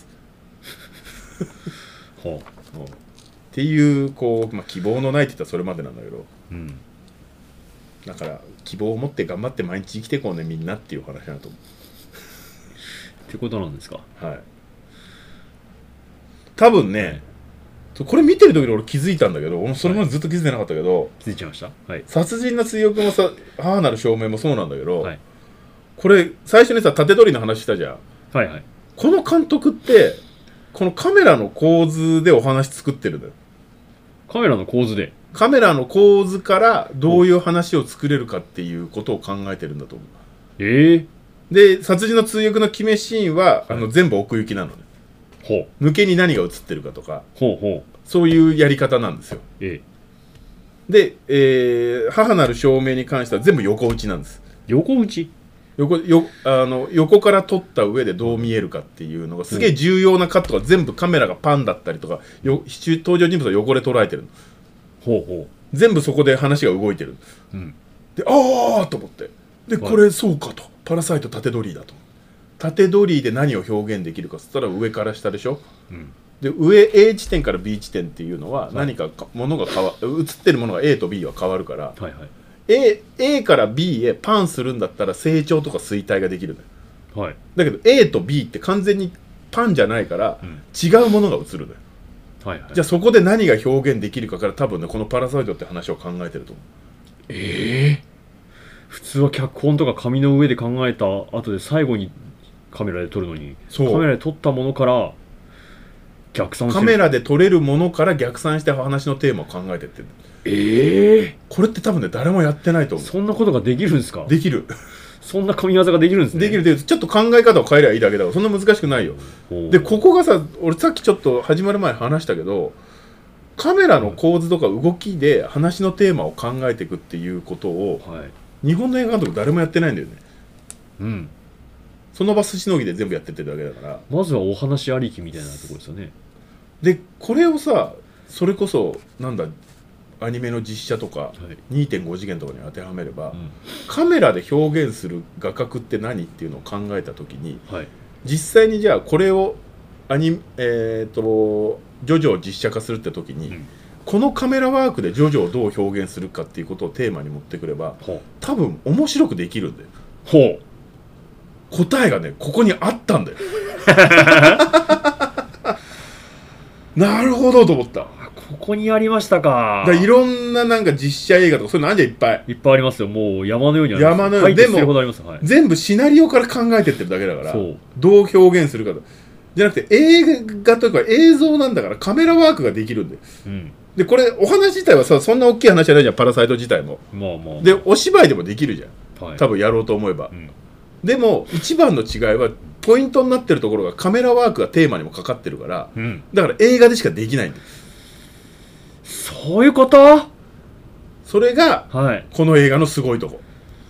[SPEAKER 2] ほうほうっていうこう、まあ、希望のないって言ったらそれまでなんだけど、うんだから希望を持って頑張って毎日生きていこうねみんなっていう話だと思う。
[SPEAKER 1] ってことなんですか。
[SPEAKER 2] はい多分ねこれ見てる時に俺気づいたんだけど俺それまでずっと気づいてなかったけど、はい、
[SPEAKER 1] 気づいちゃいました、はい、
[SPEAKER 2] 殺人の追憶もさ母なる証明もそうなんだけど、はい、これ最初にさ縦取りの話したじゃん、はいはい、この監督ってこのカメラの構図でお話作ってるんだよ。
[SPEAKER 1] カメラの構図で
[SPEAKER 2] カメラの構図からどういう話を作れるかっていうことを考えてるんだと思う。ええー、で殺人の追憶の決めシーンは、はい、あの全部奥行きなのね。ほう抜けに何が映ってるかとかほうほうそういうやり方なんですよ。ええ、で、えー、母なる証明に関しては全部横打ちなんです。
[SPEAKER 1] 横打ち
[SPEAKER 2] 横, よあの横から撮った上でどう見えるかっていうのがすげえ重要なカットが全部カメラがパンだったりとかよ登場人物を横で捉えてるの。ほうほう全部そこで話が動いてる、うん、でああと思ってでこれそうかとパラサイト縦取りだと縦取りで何を表現できるかっつったら上から下でしょ、うん、 で上 A 地点から B 地点っていうのは何かものが変わ映ってるものが A と B は変わるから、はいはい、A, A から B へパンするんだったら成長とか衰退ができるんだよ、はい、だけど A と B って完全にパンじゃないから、うん、違うものが映るんだよ、はいはい、じゃあそこで何が表現できるかから多分ねこのパラサイトって話を考えてると思う。
[SPEAKER 1] ええー、普通は脚本とか紙の上で考えた後で最後にカメラで撮るのにカメラで撮ったものから逆算して
[SPEAKER 2] カメラで撮れるものから逆算して話のテーマを考えてってる。
[SPEAKER 1] ええー、
[SPEAKER 2] これって多分ね誰もやってないと思う。
[SPEAKER 1] そんなことができるんですか。
[SPEAKER 2] できる
[SPEAKER 1] そんな神業ができるんですね。
[SPEAKER 2] できるでちょっと考え方を変えればいいだけだからそんな難しくないよ。でここがさ俺さっきちょっと始まる前に話したけどカメラの構図とか動きで話のテーマを考えていくっていうことを、はい、日本の映画監督誰もやってないんだよね。うんその場すしのぎで全部やってってるだけだから
[SPEAKER 1] まずはお話ありきみたいなところですよね。
[SPEAKER 2] でこれをさそれこそなんだアニメの実写とか、はい、にてんご 次元とかに当てはめれば、うん、カメラで表現する画角って何っていうのを考えた時に、はい、実際にじゃあこれをアニえー、とジョジョを実写化するって時に、うん、このカメラワークでジョジョをどう表現するかっていうことをテーマに持ってくれば多分面白くできるんだよ。ほう答えがねここにあったんだよなるほどと思った。
[SPEAKER 1] ここにありましたか。
[SPEAKER 2] だいろんななんか実写映画とかそういうのあんじゃんいっぱい
[SPEAKER 1] いっぱいありますよ。もう山のようにあります。
[SPEAKER 2] 山のようにでも、はい、全部シナリオから考えてってるだけだからどう表現するかじゃなくて映画とか映像なんだからカメラワークができるんだよ、うん、でこれお話自体はさそんな大きい話じゃないじゃんパラサイト自体も、まあまあまあ、でお芝居でもできるじゃん、はい、多分やろうと思えば、うん、でも一番の違いはポイントになってるところがカメラワークがテーマにもかかってるから、うん、だから映画でしかできないんだよ。
[SPEAKER 1] そういうこと。
[SPEAKER 2] それが、はい、この映画のすごいとこ。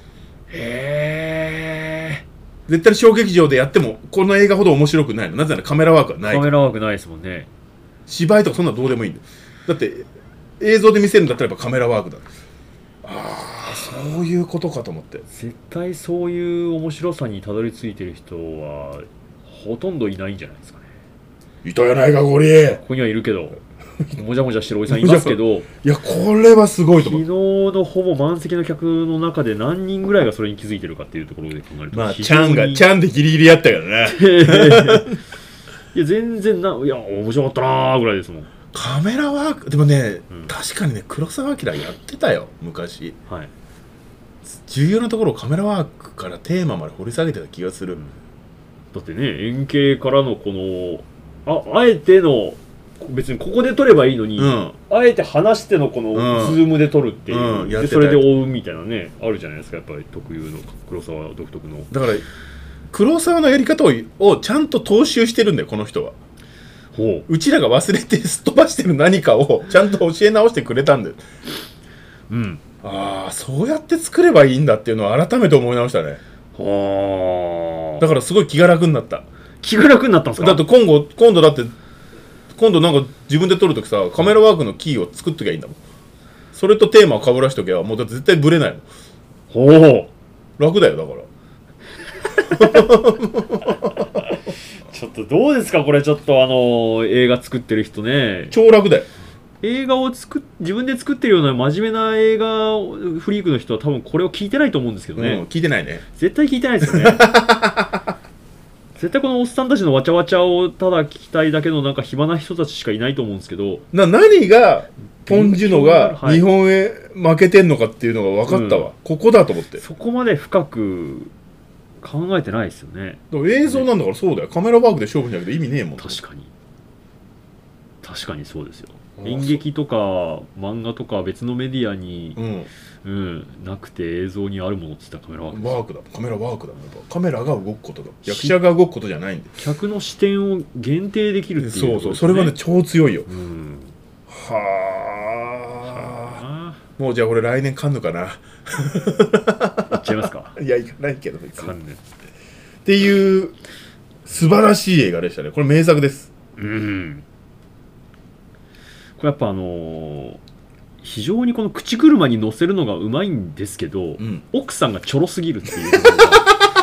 [SPEAKER 1] へえ。
[SPEAKER 2] 絶対小劇場でやってもこの映画ほど面白くないの。なぜならカメラワークはない。
[SPEAKER 1] カメラワークないですもんね。
[SPEAKER 2] 芝居とかそんなどうでもいいんだよ。だって映像で見せるんだったらやっぱカメラワークだ。ああそういうことかと思って。
[SPEAKER 1] 絶対そういう面白さにたどり着いてる人はほとんどいないんじゃないですかね。
[SPEAKER 2] いたやないかゴリ。
[SPEAKER 1] ここにはいるけどもじゃもじゃしてるおじさんいますけどい
[SPEAKER 2] やこれはすごいと思う。
[SPEAKER 1] 昨日のほぼ満席の客の中で何人ぐらいがそれに気づいてるかっていうところで考えると
[SPEAKER 2] まあちゃんがちゃんでギリギリやったからね
[SPEAKER 1] いや全然ないや面白かったなーぐらいですもん。
[SPEAKER 2] カメラワークでもね、うん、確かにね黒澤明やってたよ昔、はい、重要なところをカメラワークからテーマまで掘り下げてた気がする、うん、
[SPEAKER 1] だってね円形からのこの あ, あえての別にここで撮ればいいのに、うん、あえて離してのこのズームで撮るっていう、うんうん、でそれで追うみたいなねあるじゃないですかやっぱり特有の黒沢独特の。
[SPEAKER 2] だから黒沢のやり方を, をちゃんと踏襲してるんだよこの人は。ほううちらが忘れてすっ飛ばしてる何かをちゃんと教え直してくれたんだよ。うんああそうやって作ればいいんだっていうのを改めて思い直したね。はあだからすごい気が楽になった。
[SPEAKER 1] 気が楽になったんですか。
[SPEAKER 2] だって今後今度だって今度なんか自分で撮るときさカメラワークのキーを作っときゃいいんだもん。それとテーマをかぶらしときゃもう絶対ブレないもん。ほう楽だよだから
[SPEAKER 1] ちょっとどうですかこれちょっとあの映画作ってる人ね
[SPEAKER 2] 超楽だよ。
[SPEAKER 1] 映画を作っ自分で作ってるような真面目な映画フリークの人は多分これを聞いてないと思うんですけどね、うん、
[SPEAKER 2] 聞いてないね
[SPEAKER 1] 絶対聞いてないですよね絶対このおっさんたちのわちゃわちゃをただ聞きたいだけのなんか暇な人たちしかいないと思うんですけど
[SPEAKER 2] な何がポン・ジュノが日本へ負けてんのかっていうのが分かったわ、うん、ここだと思って
[SPEAKER 1] そこまで深く考えてないですよね。
[SPEAKER 2] 映像なんだからそうだよ、ね、カメラワークで勝負しなきゃ意味ねえもん。
[SPEAKER 1] 確かに確かにそうですよ。演劇とか漫画とか別のメディアに、うんうん、なくて映像にあるものって言ったらカメラワーク
[SPEAKER 2] ワークだカメラワークだカメラが動くことだ役者が動くことじゃないんで
[SPEAKER 1] 客の視点を限定できるっていう、
[SPEAKER 2] ね、そうそうそれはね超強いよ、うん、はあもうじゃあ俺来年買んのかな
[SPEAKER 1] 行っちゃいますか
[SPEAKER 2] いや行かないけど別にっていう素晴らしい映画でしたね。これ名作です。うんこれやっぱあのー、非常にこの口車に乗せるのがうまいんですけど、うん、奥さんがちょろすぎるっていう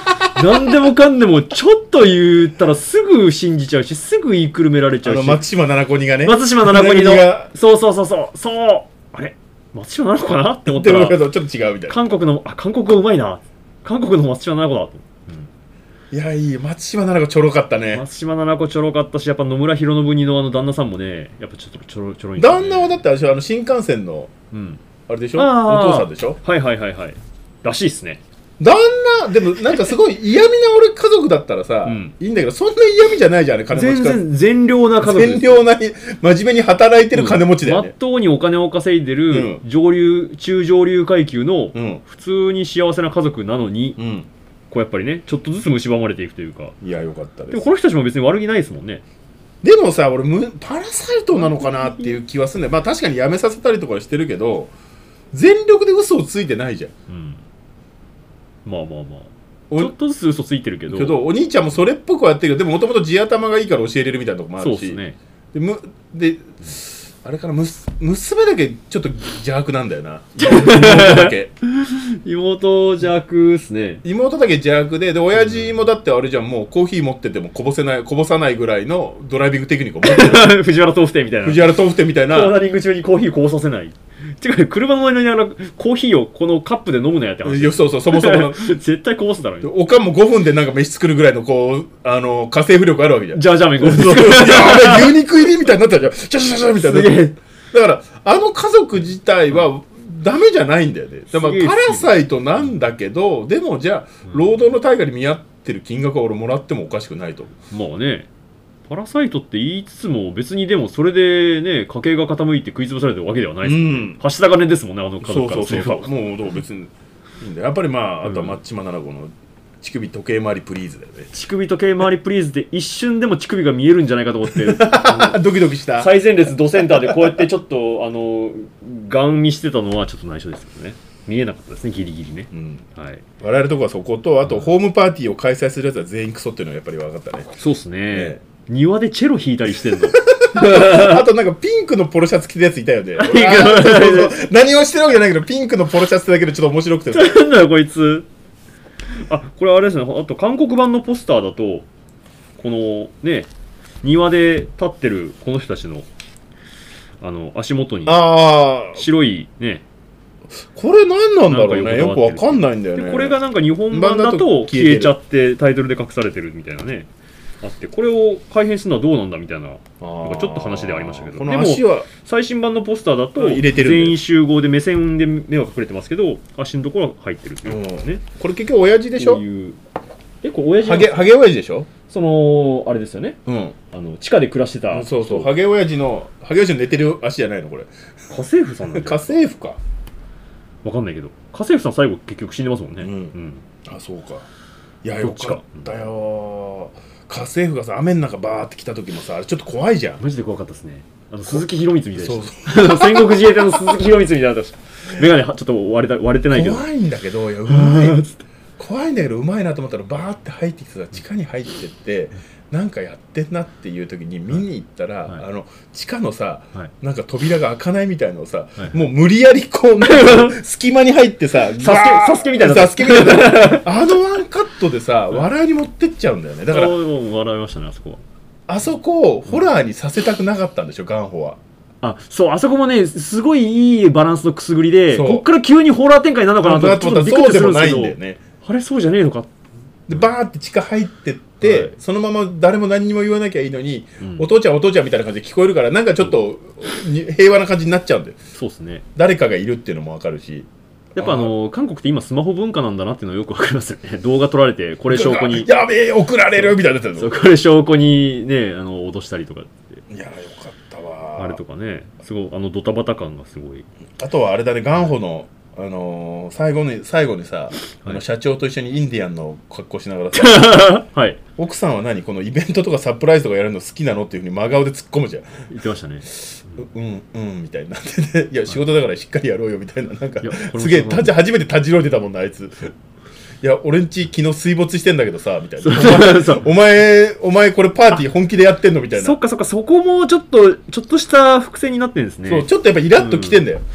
[SPEAKER 1] 何でもかんでもちょっと言ったらすぐ信じちゃうし、すぐ言いくるめられちゃうし。あの
[SPEAKER 2] 松島七子にがね、
[SPEAKER 1] 松島七子にのそうそうそうそうそうあれ松島七子かなって思ったら
[SPEAKER 2] ちょっと違うみたいな。
[SPEAKER 1] 韓国のあ韓国語うまいな、韓国の松島七子だと、
[SPEAKER 2] うん、いやいい松島七子ちょろかったね。
[SPEAKER 1] 松島七子ちょろかったし、やっぱ野村弘信にのあの旦那さんもね、やっぱちょっとちょろちょろい、
[SPEAKER 2] ね、旦那はだってあれでしょ、あの新幹線の、うん、あれでしょ、お父さんでしょ。
[SPEAKER 1] はいはいはいはいらしいっすね。
[SPEAKER 2] 旦那でもなんかすごい嫌味な俺家族だったらさ、うん、いいんだけど、そんな嫌味じゃないじゃんね、金持ち。
[SPEAKER 1] 全然善良な家族
[SPEAKER 2] 善良な真面目に働いてる金持ちだよね。
[SPEAKER 1] まっとうにお金を稼いでる上流、うん、中上流階級の普通に幸せな家族なのに、うん、こうやっぱりねちょっとずつ蝕まれていくというか。
[SPEAKER 2] いやよかったです。
[SPEAKER 1] でもこの人たちも別に悪気ないですもんね。
[SPEAKER 2] でもさ俺パラサイトなのかなっていう気はするんだよ。まあ確かに辞めさせたりとかしてるけど全力で嘘をついてないじゃん、うん、
[SPEAKER 1] まあまあまあちょっとずつ嘘ついてるけど
[SPEAKER 2] けどお兄ちゃんもそれっぽくはやってるけど、でももともと地頭がいいから教えれるみたいなとこもあるし。そうですね。でむであれかな、む娘だけちょっと邪悪なんだよな。妹だけ
[SPEAKER 1] 妹邪悪っすね。
[SPEAKER 2] 妹だけ邪悪で、で親父もだってあれじゃん、もうコーヒー持っててもこぼせないこぼさないぐらいのドライビングテクニックを持ってる。
[SPEAKER 1] 藤原豆腐店みたいな。
[SPEAKER 2] 藤原豆腐店みたいな。
[SPEAKER 1] コーナリング中にコーヒーこぼさせない。てか車の前にあのコーヒーをこのカップで飲むなやって話。
[SPEAKER 2] そうそう、そもそもの
[SPEAKER 1] 絶対こぼすだろ。
[SPEAKER 2] おかんもごふんでなんか飯作るぐらいのこうあの家政婦力あるわけじゃん。
[SPEAKER 1] じゃあじゃあめごふん。い
[SPEAKER 2] やあれ牛肉入りみたいになったじゃん。シャシャシャみたいな。だからあの家族自体はダメじゃないんだよね。だからパラサイトなんだけど、でもじゃあ労働の対価に見合ってる金額は俺もらってもおかしくないと。
[SPEAKER 1] まあね。パラサイトって言いつつも別にでもそれでね家計が傾いて食い潰されてるわけではないですもんね、うん、はした金ですもんねあの家族からすれば。
[SPEAKER 2] そうそうそうもうどう別にいいんだよ。やっぱりまああとは松島七子の乳首時計回りプリーズだよね。
[SPEAKER 1] 乳首時計回りプリーズで一瞬でも乳首が見えるんじゃないかと思って
[SPEAKER 2] ドキドキした
[SPEAKER 1] 最前列ドセンターでこうやってちょっとあのガン見してたのはちょっと内緒ですけどね。見えなかったですねギリギリね、うん
[SPEAKER 2] はい、我々のとこはそことあとホームパーティーを開催するやつは全員クソっていうのはやっぱり分かったね。
[SPEAKER 1] そうっすね、ね庭でチェロ弾いたりしてんの
[SPEAKER 2] あとなんかピンクのポロシャツ着てるやついたよね。何をしてるわけじゃないけどピンクのポロシャツだけでちょっと面白くて
[SPEAKER 1] なんだよこいつ。あこれあれですね。あと韓国版のポスターだとこのね庭で立ってるこの人たちのあの足元に白いね
[SPEAKER 2] これ何なんだろうね。よくわかんないんだよね。
[SPEAKER 1] これがなんか日本版だと消えちゃってタイトルで隠されてるみたいなねあって、これを改変するのはどうなんだみたいななんかちょっと話ではありましたけど、でも最新版のポスターだと全員集合で目線で目は隠れてますけど足のところが入ってるっていうね。
[SPEAKER 2] これ結局親父でしょ。
[SPEAKER 1] えこれ親父
[SPEAKER 2] ハゲハゲ親父でしょ。
[SPEAKER 1] そのあれですよね、うん、あの地下で暮らしてた、
[SPEAKER 2] うん、そうそうハゲ親父のハゲ親父の寝てる足じゃないのこれ。
[SPEAKER 1] 家政婦さんなんだ。
[SPEAKER 2] 家政婦か
[SPEAKER 1] わかんないけど家政婦さん最後結局死んでますもんね、うんうん、
[SPEAKER 2] あそうか。いやよかったよ。家政婦がさ雨の中バーって来た時もさあれちょっと怖いじゃん。
[SPEAKER 1] マジで怖かったですね。あの鈴木宏光みたいでした。戦国自衛隊の鈴木宏光みたいだったし眼鏡ちょっと割れた割れてないけど
[SPEAKER 2] 怖いんだけどいやうまい怖いんだけどうまいなと思ったらバーって入ってきてさ地下に入ってってなんかやってんなっていう時に見に行ったら、はい、あの地下のさ、はい、なんか扉が開かないみたいのをさ、はい、もう無理やりこう隙間に入ってさ
[SPEAKER 1] サスケみたいな
[SPEAKER 2] サスケみたいなあのワンカットでさ笑いに持ってっちゃうんだよね。だから
[SPEAKER 1] 笑いましたねあそこは。
[SPEAKER 2] あそこをホラーにさせたくなかったんでしょガンホは。
[SPEAKER 1] あそうあそこもねすごいいいバランスのくすぐりでこっから急にホラー展開になるのかなとちょっとびっくりするんですけど、ね、あれそうじゃねえのか
[SPEAKER 2] でバーって地下入ってって、はい、そのまま誰も何にも言わなきゃいいのに、うん、お父ちゃんお父ちゃんみたいな感じで聞こえるからなんかちょっと平和な感じになっちゃうんだよ。
[SPEAKER 1] そうですね。
[SPEAKER 2] 誰かがいるっていうのも分かるし
[SPEAKER 1] やっぱあの韓国って今スマホ文化なんだなっていうのはよく分かりますよね。動画撮られてこれ証拠に
[SPEAKER 2] やべえ送られるみたいなやつ
[SPEAKER 1] そうこれ証拠にねあの脅したりとかって
[SPEAKER 2] いやよかったわ
[SPEAKER 1] あれとかねすごいあのドタバタ感がすごい。
[SPEAKER 2] あとはあれだねガンホのあのー、最後に最後にさ、はい、あの社長と一緒にインディアンの格好しながらさ、はい、奥さんは何このイベントとかサプライズとかやるの好きなのっていうふうに真顔で突っ込むじゃん。
[SPEAKER 1] 言ってましたね。
[SPEAKER 2] ううんうんみたいになってていや仕事だからしっかりやろうよみたいななんかすげえ初めてたじろいでたもんなあいつ。いや俺んち昨日水没してんだけどさみたいなお前お前これパーティー本気でやってんのみたいな。
[SPEAKER 1] そっかそっかそこもちょっとちょっとした伏線になってるんですね。
[SPEAKER 2] そうちょっとやっぱイラッときてんだよ、うん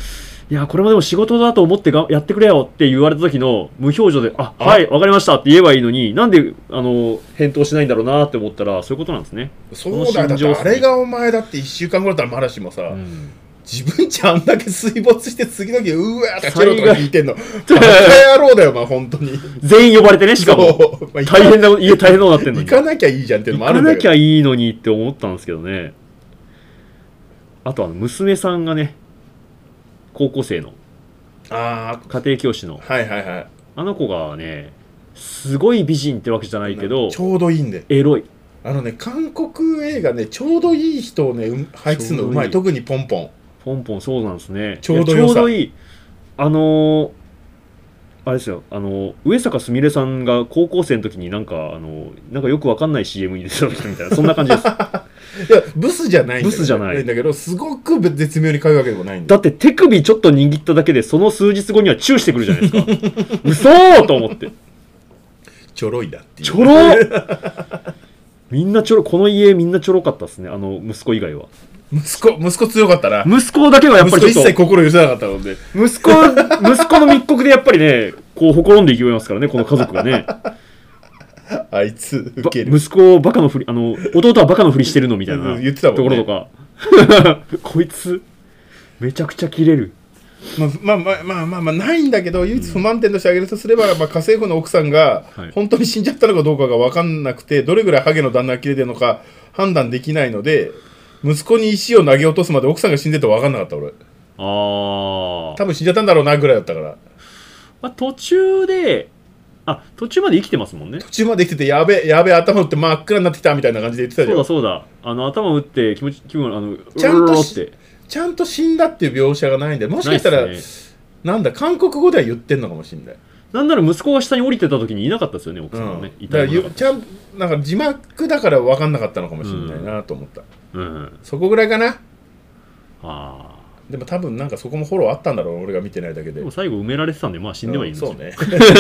[SPEAKER 1] いやこれもでも仕事だと思ってがやってくれよって言われた時の無表情で「あはいわかりました」って言えばいいのに、なんであの返答しないんだろうなって思ったらそういうことなんですね。
[SPEAKER 2] そうだ、だってあれがお前だっていっしゅうかんごだったらまだしもさ、うん、自分ちゃんだけ水没して次の日うわーってチェロとか弾いてんのバカ野郎だよ、まあ本当に
[SPEAKER 1] 全員呼ばれてね、しかも大変な家大変なことなってんのに
[SPEAKER 2] 行かなきゃいいじゃんっていうのもあるん
[SPEAKER 1] だけど、行かなきゃいいのにって思ったんですけどね。あとあの娘さんがね、高校生の
[SPEAKER 2] あ
[SPEAKER 1] 家庭教師の、
[SPEAKER 2] はいはいはい、
[SPEAKER 1] あの子がねすごい美人ってわけじゃないけど
[SPEAKER 2] ちょうどいいんで、
[SPEAKER 1] エロい。
[SPEAKER 2] あのね韓国映画ね、ちょうどいい人をね配置するのうまい。特にポンポン
[SPEAKER 1] ポンポンそうなんですね。
[SPEAKER 2] ちょうどよさ、
[SPEAKER 1] ちょうどいい。あのー、あれですよ、あの上坂すみれさんが高校生の時になんかあのなんかよくわかんない シーエム に出てた人みたいなそんな感じです
[SPEAKER 2] いやブスじゃないんだけど、
[SPEAKER 1] ブスじゃない
[SPEAKER 2] んだけどすごく絶妙に可愛いわけでもないん
[SPEAKER 1] だ。だって手首ちょっと握っただけでその数日後にはチューしてくるじゃないですか嘘ーと思って
[SPEAKER 2] ちょろいだっていう
[SPEAKER 1] ちょろみんなちょろ、この家みんなちょろかったですね、あの息子以外は。
[SPEAKER 2] 息子息子強かったな。
[SPEAKER 1] 息子だけはやっぱりちょっと
[SPEAKER 2] 息子一切心許せなかったので、
[SPEAKER 1] 息子息子の密告でやっぱりねこうほころんでいきますからね、この家族がね
[SPEAKER 2] あいつウケる、
[SPEAKER 1] 息子をバカのふり、あの弟はバカのふりしてるのみたいな
[SPEAKER 2] 言ってたもんね、
[SPEAKER 1] ところとかこいつめちゃくちゃキレる。
[SPEAKER 2] まあまあまあまあまあ、まあ、ないんだけど、唯一不満点として挙げるとすれば、まあ、家政婦の奥さんが本当に死んじゃったのかどうかが分かんなくて、どれぐらいハゲの旦那が切れてるのか判断できないので、息子に石を投げ落とすまで奥さんが死んでて分かんなかった。俺
[SPEAKER 1] あ多
[SPEAKER 2] 分死んじゃったんだろうなぐらいだったから、
[SPEAKER 1] まあ、途中であ途中まで生きてますもんね。
[SPEAKER 2] 途中まで生きてて、やべやべ頭打って真っ暗になってきたみたいな感じで言ってたじゃん。
[SPEAKER 1] そうだそうだ、あの頭打って気持ち気分あの
[SPEAKER 2] ちゃんと
[SPEAKER 1] って
[SPEAKER 2] ちゃんと死んだっていう描写がないんで、もしかしたら、ね、なんだ韓国語では言ってんのかもしれない。
[SPEAKER 1] なんなら息子が下に降りてた時にいなかったですよね、奥さんはね、
[SPEAKER 2] うん、だからちゃんなんか字幕だから分かんなかったのかもしれないなと思った、
[SPEAKER 1] うんうん、
[SPEAKER 2] そこぐらいかな。
[SPEAKER 1] あ
[SPEAKER 2] でも多分なんかそこもフォローあったんだろう、俺が見てないだけで。
[SPEAKER 1] でも最後埋められてたんで、まあ死んではいいんですよ、うん、
[SPEAKER 2] そうね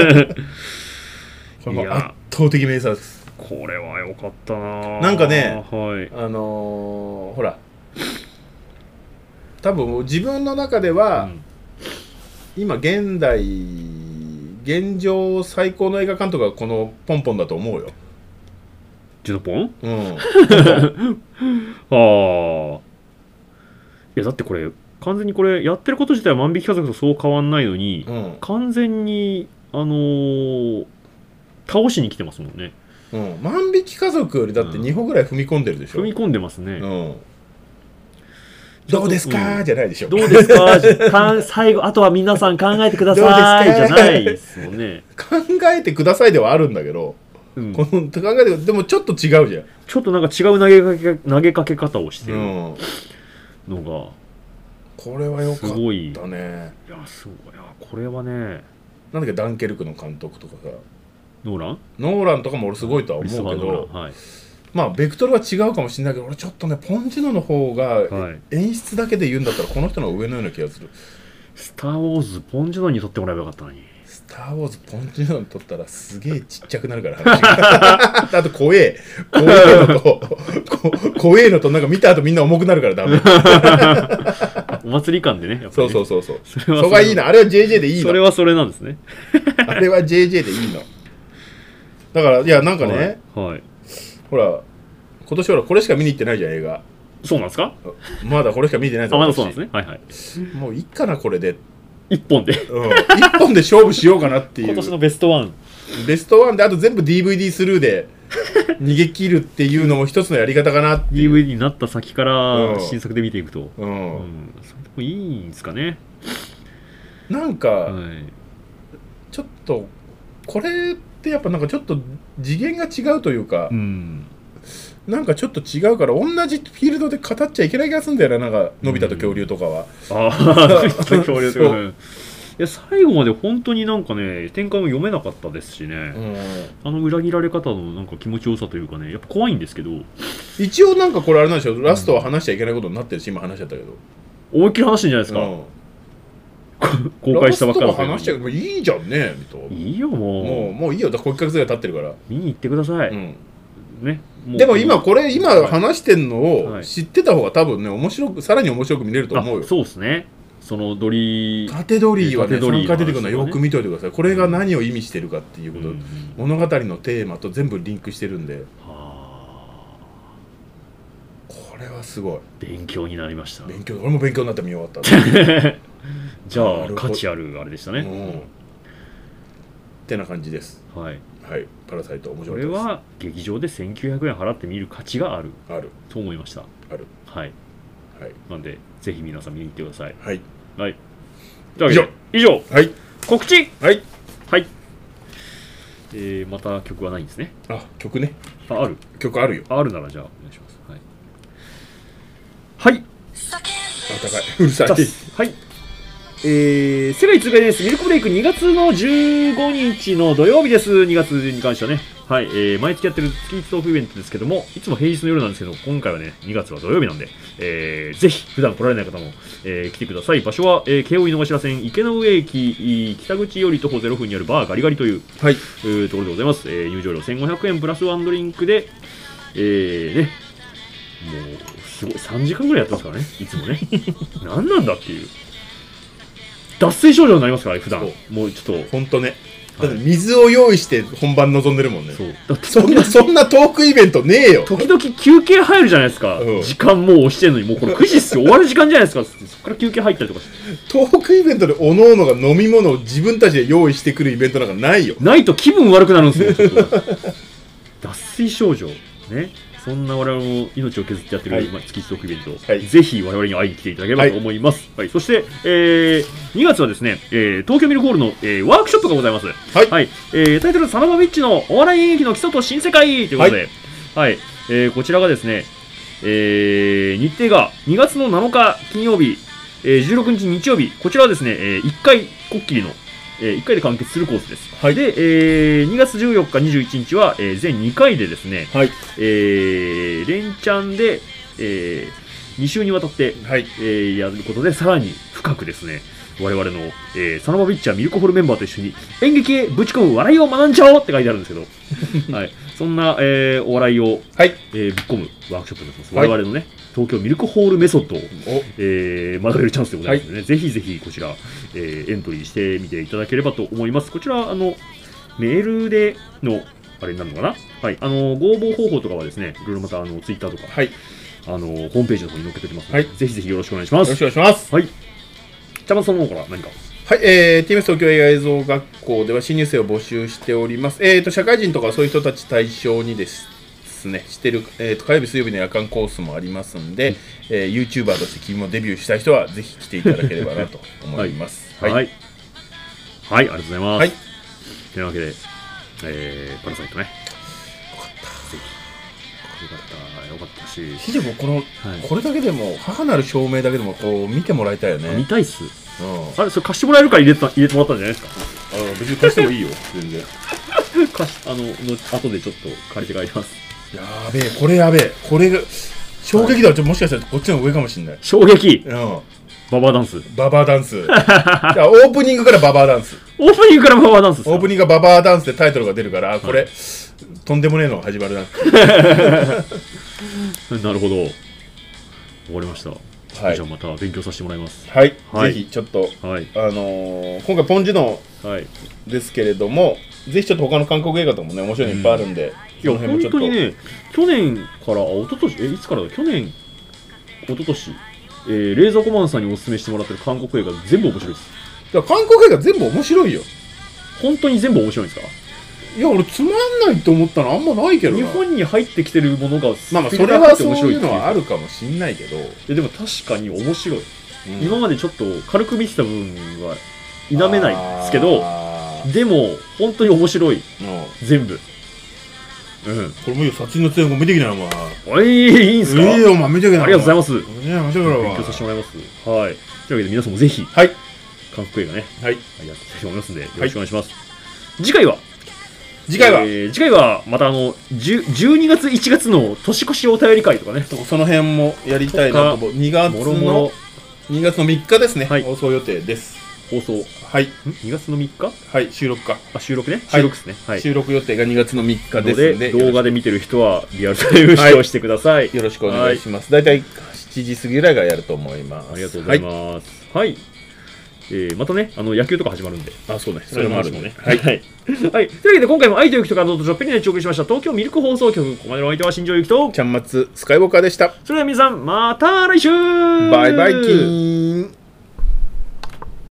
[SPEAKER 2] これも圧倒的名作です。
[SPEAKER 1] これは良かったな。
[SPEAKER 2] なんかね、
[SPEAKER 1] はい、
[SPEAKER 2] あのー、ほら多分自分の中では、うん、今現代現状最高の映画監督がこのポンポンだと思うよ。
[SPEAKER 1] ジュノポン？
[SPEAKER 2] うん。
[SPEAKER 1] ああ。いやだってこれ完全にこれやってること自体は万引き家族とそう変わんないのに、うん、完全にあのー、倒しに来てますもんね。
[SPEAKER 2] うん。万引き家族よりだってにほぐらい踏み込んでるでしょ。
[SPEAKER 1] 踏み込んでますね。
[SPEAKER 2] うん。どうですか、うん、じゃないでしょ。
[SPEAKER 1] どうですかか最後あとは皆さん考えてくださいじゃないですもんね。
[SPEAKER 2] 考えてくださいではあるんだけど、うん、この考えてでもちょっと違うじゃん。
[SPEAKER 1] ちょっとなんか違う投げかけ投げかけ方をしてるのが、うん、
[SPEAKER 2] これはよかったね。
[SPEAKER 1] すごい。いやすごい。いやこれはね、
[SPEAKER 2] なんだっけダンケルクの監督とかさ、
[SPEAKER 1] ノーラン
[SPEAKER 2] ノーランとかも俺すごいとは思うけど、はい、まあベクトルは違うかもしれないけど、俺ちょっとねポンジュノの方が演出だけで言うんだったらこの人の上のような気がする。
[SPEAKER 1] スター・ウォーズポンジュノに撮ってもらえばよかったのに。
[SPEAKER 2] スター・ウォーズポンジュノに撮ったらすげえちっちゃくなるから話があと怖え怖えのと怖えのとなんか見た後みんな重くなるからダメ
[SPEAKER 1] お祭り感でね、やっぱりね。
[SPEAKER 2] そうそうそうそう、それはそれがいいの。あれは ジェイジェイ でいいの。
[SPEAKER 1] それはそれなんですね
[SPEAKER 2] あれは ジェイジェイ でいいの。だからいやなんかね、
[SPEAKER 1] はいはい、
[SPEAKER 2] ほら今年ほらこれしか見に行ってないじゃん映画。
[SPEAKER 1] そうなんですか。
[SPEAKER 2] まだこれしか見てないぞ。
[SPEAKER 1] あまだそうなんですね。はいはい。
[SPEAKER 2] もういいかなこれで
[SPEAKER 1] 一本で、
[SPEAKER 2] うん、一本で勝負しようかなっていう。
[SPEAKER 1] 今年のベストワン
[SPEAKER 2] ベストワンであと全部 ディーブイディー スルーで逃げ切るっていうのも一つのやり方かなっていう。
[SPEAKER 1] ディーブイディー になった先から新作で見ていくと、
[SPEAKER 2] うんうん
[SPEAKER 1] うん、それでもいいんですかね。
[SPEAKER 2] なんか、
[SPEAKER 1] はい、
[SPEAKER 2] ちょっとこれってやっぱなんかちょっと次元が違うというか、
[SPEAKER 1] うん、
[SPEAKER 2] なんかちょっと違うから同じフィールドで語っちゃいけない気がするんだよな。なんかのび太と恐竜とかは、
[SPEAKER 1] うん、ああのび太と恐竜とか、ね、いや最後まで本当になんかね展開も読めなかったですしね、うん、あの裏切られ方のなんか気持ちよさというかね、やっぱ怖いんですけど、
[SPEAKER 2] 一応なんかこれあれなんでしょ、ラストは話しちゃいけないことになってるし、今話しちゃったけど
[SPEAKER 1] 思いっきり話してんじゃないですか、うん、公開したばっかり
[SPEAKER 2] ラストは話しちゃういいじゃんねみたいな。
[SPEAKER 1] いいよもう
[SPEAKER 2] もうもういいよ、だからいっかげつぐらい経ってるから
[SPEAKER 1] 見に行ってください、
[SPEAKER 2] うん
[SPEAKER 1] ね、
[SPEAKER 2] でも今これ今話してんのを知ってた方が多分ね面白くさらに面白く見れると思うよ。
[SPEAKER 1] そうですね。 そのドリ
[SPEAKER 2] 縦ドリーはね、さんかい出てくるのはよく見といてください。これが何を意味してるかっていうこと、うん、物語のテーマと全部リンクしてるんで、はこれはすごい
[SPEAKER 1] 勉強になりました。
[SPEAKER 2] 勉強、俺も勉強になって見終わった
[SPEAKER 1] じゃあ価値あるあれでしたね、うん、
[SPEAKER 2] ってな感じです。
[SPEAKER 1] はい
[SPEAKER 2] はい、パラサイト面白かったです。
[SPEAKER 1] これは劇場でせんきゅうひゃくえん払って見る価値がある
[SPEAKER 2] ある
[SPEAKER 1] と思いました。
[SPEAKER 2] ある
[SPEAKER 1] はい、はい、なんでぜひ皆さん見に行ってください。
[SPEAKER 2] はい、
[SPEAKER 1] はい、というわけで以上、
[SPEAKER 2] はい、
[SPEAKER 1] 告知、
[SPEAKER 2] はい
[SPEAKER 1] はい、えー、また曲はないんですね。
[SPEAKER 2] あ、曲ね、
[SPEAKER 1] あ、ある
[SPEAKER 2] 曲あるよ。
[SPEAKER 1] あるならじゃあお願いします。はい、はい、
[SPEAKER 2] あ、高い、うるさい。
[SPEAKER 1] はい、えー、世界通過ですミルクブレイクにがつのじゅうごにちの土曜日です。にがつに関してはね、はい、えー、毎月やってる月いちトークイベントですけども、いつも平日の夜なんですけど、今回はね、にがつは土曜日なんで、えー、ぜひ普段来られない方も、えー、来てください。場所は、えー、京王井の頭線池の上駅北口より徒歩ゼロふんにあるバーガリガリという、はい、えー、ところでございます。えー、入場料せんごひゃくえんプラスワンドリンクで、えー、ね、もうすごいさんじかんぐらいやってますからね、いつもね。何なんだっていう。脱水症状になりますから、普段もうちょっと
[SPEAKER 2] 本当ね。だって水を用意して本番臨んでるもんね。
[SPEAKER 1] そうだって
[SPEAKER 2] そんなそんなトークイベントねえよ。
[SPEAKER 1] 時々休憩入るじゃないですか、うん、時間もう押してんのに、もうこれくじっすよ、終わる時間じゃないですか。そこから休憩入ったりとかして、
[SPEAKER 2] トークイベントでおのおのが飲み物を自分たちで用意してくるイベントなんかないよ。
[SPEAKER 1] ないと気分悪くなるんですよ。ちょっと脱水症状ね。そんな我々も命を削ってやってる、はい、月いちトークイベント、はい、ぜひ我々に会いに来ていただければと思います。はいはい、そして、えー、にがつはですね、えー、東京ミルクホールの、えー、ワークショップがございます。はいはい、えー、タイトルサナバビッチのお笑い演劇の基礎と新世界ということで、はいはい、えー、こちらがですね、えー、日程がにがつのなのか金曜日、えー、じゅうろくにち日曜日、こちらはですね、えー、いっかいこっきりのえー、いっかいで完結するコースです。はい、で、えー、にがつじゅうよっか、にじゅういちにちは、えー、全にかいでですね、はい、えー、連チャンで、えー、にしゅうにわたって、はい、えー、やることで、さらに深くですね、我々の、えー、サナバビッチャーミルクホールメンバーと一緒に演劇へぶち込む笑いを学んじゃおうって書いてあるんですけど、はい、そんな、えー、お笑いを、はい、えー、ぶっ込むワークショップになってます。我々のね、東京ミルクホールメソッドを、えー、学べるチャンスでございますので、ね、はい、ぜひぜひこちら、えー、エントリーしてみていただければと思います。こちらあのメールでのあれになるのかな、はい、あのご応募方法とかはですね、いろいろまたあのツイッターとか、はい、あのホームページの方に載っけておきますので、はい、ぜひぜひよろしくお願いします。
[SPEAKER 2] よろしくお願いします。
[SPEAKER 1] はい。じゃあまずその方から何か。
[SPEAKER 2] はい、えー、ティーエムエス 東京映画映像学校では新入生を募集しております。えーと社会人とかそういう人たち対象にですね、してる、えーと火曜日水曜日の夜間コースもありますんで、えー、YouTuber として君もデビューしたい人はぜひ来ていただければなと思います。
[SPEAKER 1] はい、はい、はい、ありがとうございます。はい、というわけで、えー、パラサイトね、よかった、ぜひよかった、よかったし、
[SPEAKER 2] ひでもこの、はい、これだけでも母なる証明だけでもこう見てもらいたいよね。
[SPEAKER 1] 見たいっす。うん、あれそれ貸してもらえるから入れた入れてもらったんじゃないですか。
[SPEAKER 2] あ、別に貸してもいいよ全然。
[SPEAKER 1] 貸しあのの後でちょっと借りて帰ります。
[SPEAKER 2] やべえ、これやべえ、これが衝撃だ、はい、もしかしたらこっちの上かもしれない。
[SPEAKER 1] 衝撃。うん。ババアダンス。
[SPEAKER 2] ババアダンス。じゃあオープニングからババアダンス。
[SPEAKER 1] オープニングからババアダンス。
[SPEAKER 2] オープニングがババアダンスでタイトルが出るから、これ、はい、とんでもねえのが始まるな。
[SPEAKER 1] なるほど。終わりました。はい、じゃあまた勉強させてもらいます。
[SPEAKER 2] はい。はい、ぜひちょっと、はい、あのー、今回ポンジュノですけれども、はい、ぜひちょっと他の韓国映画とかもね面白いのいっぱいあるんで、
[SPEAKER 1] うん、いや本当にね、去年からあ一昨年えいつからだ去年一昨年、えー、レーザーコマンさんにおすすめしてもらってる韓国映画全部面白いです。
[SPEAKER 2] だから韓国映画全部面白いよ。
[SPEAKER 1] 本当に全部面白いんですか？
[SPEAKER 2] いや俺つまんないと思ったのあんまないけどな。
[SPEAKER 1] 日本に入ってきてるものが
[SPEAKER 2] まあまあそれはそういうのはあるかもしんないけど、い
[SPEAKER 1] やでも確かに面白い、うん、今までちょっと軽く見てた部分は否めないですけど、でも本当に面白い、うん、全部。
[SPEAKER 2] うん、これもいいよ、殺人の通報見てきなよ、お前。
[SPEAKER 1] おい、いいんすか？
[SPEAKER 2] いいよ、お前見てきなよ。
[SPEAKER 1] ありがとうございます。
[SPEAKER 2] いや、面白いわ。
[SPEAKER 1] 勉強させてもらいます。はい。というわけで皆さんもぜひ、
[SPEAKER 2] はい。
[SPEAKER 1] 韓国映画ね、
[SPEAKER 2] はい。
[SPEAKER 1] やっていきたいと思いますので、よろしくお願いします。はい、次回は
[SPEAKER 2] 次回は、
[SPEAKER 1] えー、次回はまたあのじゅうにがついちがつの年越しお便り会とかね、
[SPEAKER 2] その辺もやりたいなと思う。にがつのもろもろにがつのみっかですね、はい、放送予定です。
[SPEAKER 1] 放送
[SPEAKER 2] はい
[SPEAKER 1] にがつのみっか、
[SPEAKER 2] はい収録か
[SPEAKER 1] あ収録ね収録ですね、
[SPEAKER 2] はい、収録予定がにがつのみっかですので、
[SPEAKER 1] 動画で見てる人はリアルタイム視聴してください、
[SPEAKER 2] はい、よろしくお願いします。だいたいしちじ過ぎぐらいがやると思います。
[SPEAKER 1] ありがとうございます。はい、はいえー、またね、あの野球とか始まるんで。
[SPEAKER 2] あ、そうね。それもあるね。
[SPEAKER 1] はい。はい。というわけで、今回も愛と雪と感動とちょっぴりでお送りしました。東京ミルク放送局。ここまでのお相手は新庄ゆきと、
[SPEAKER 2] ちゃんまつスカイウォーカーでした。
[SPEAKER 1] それでは皆さん、また来週
[SPEAKER 2] バイバイキーン。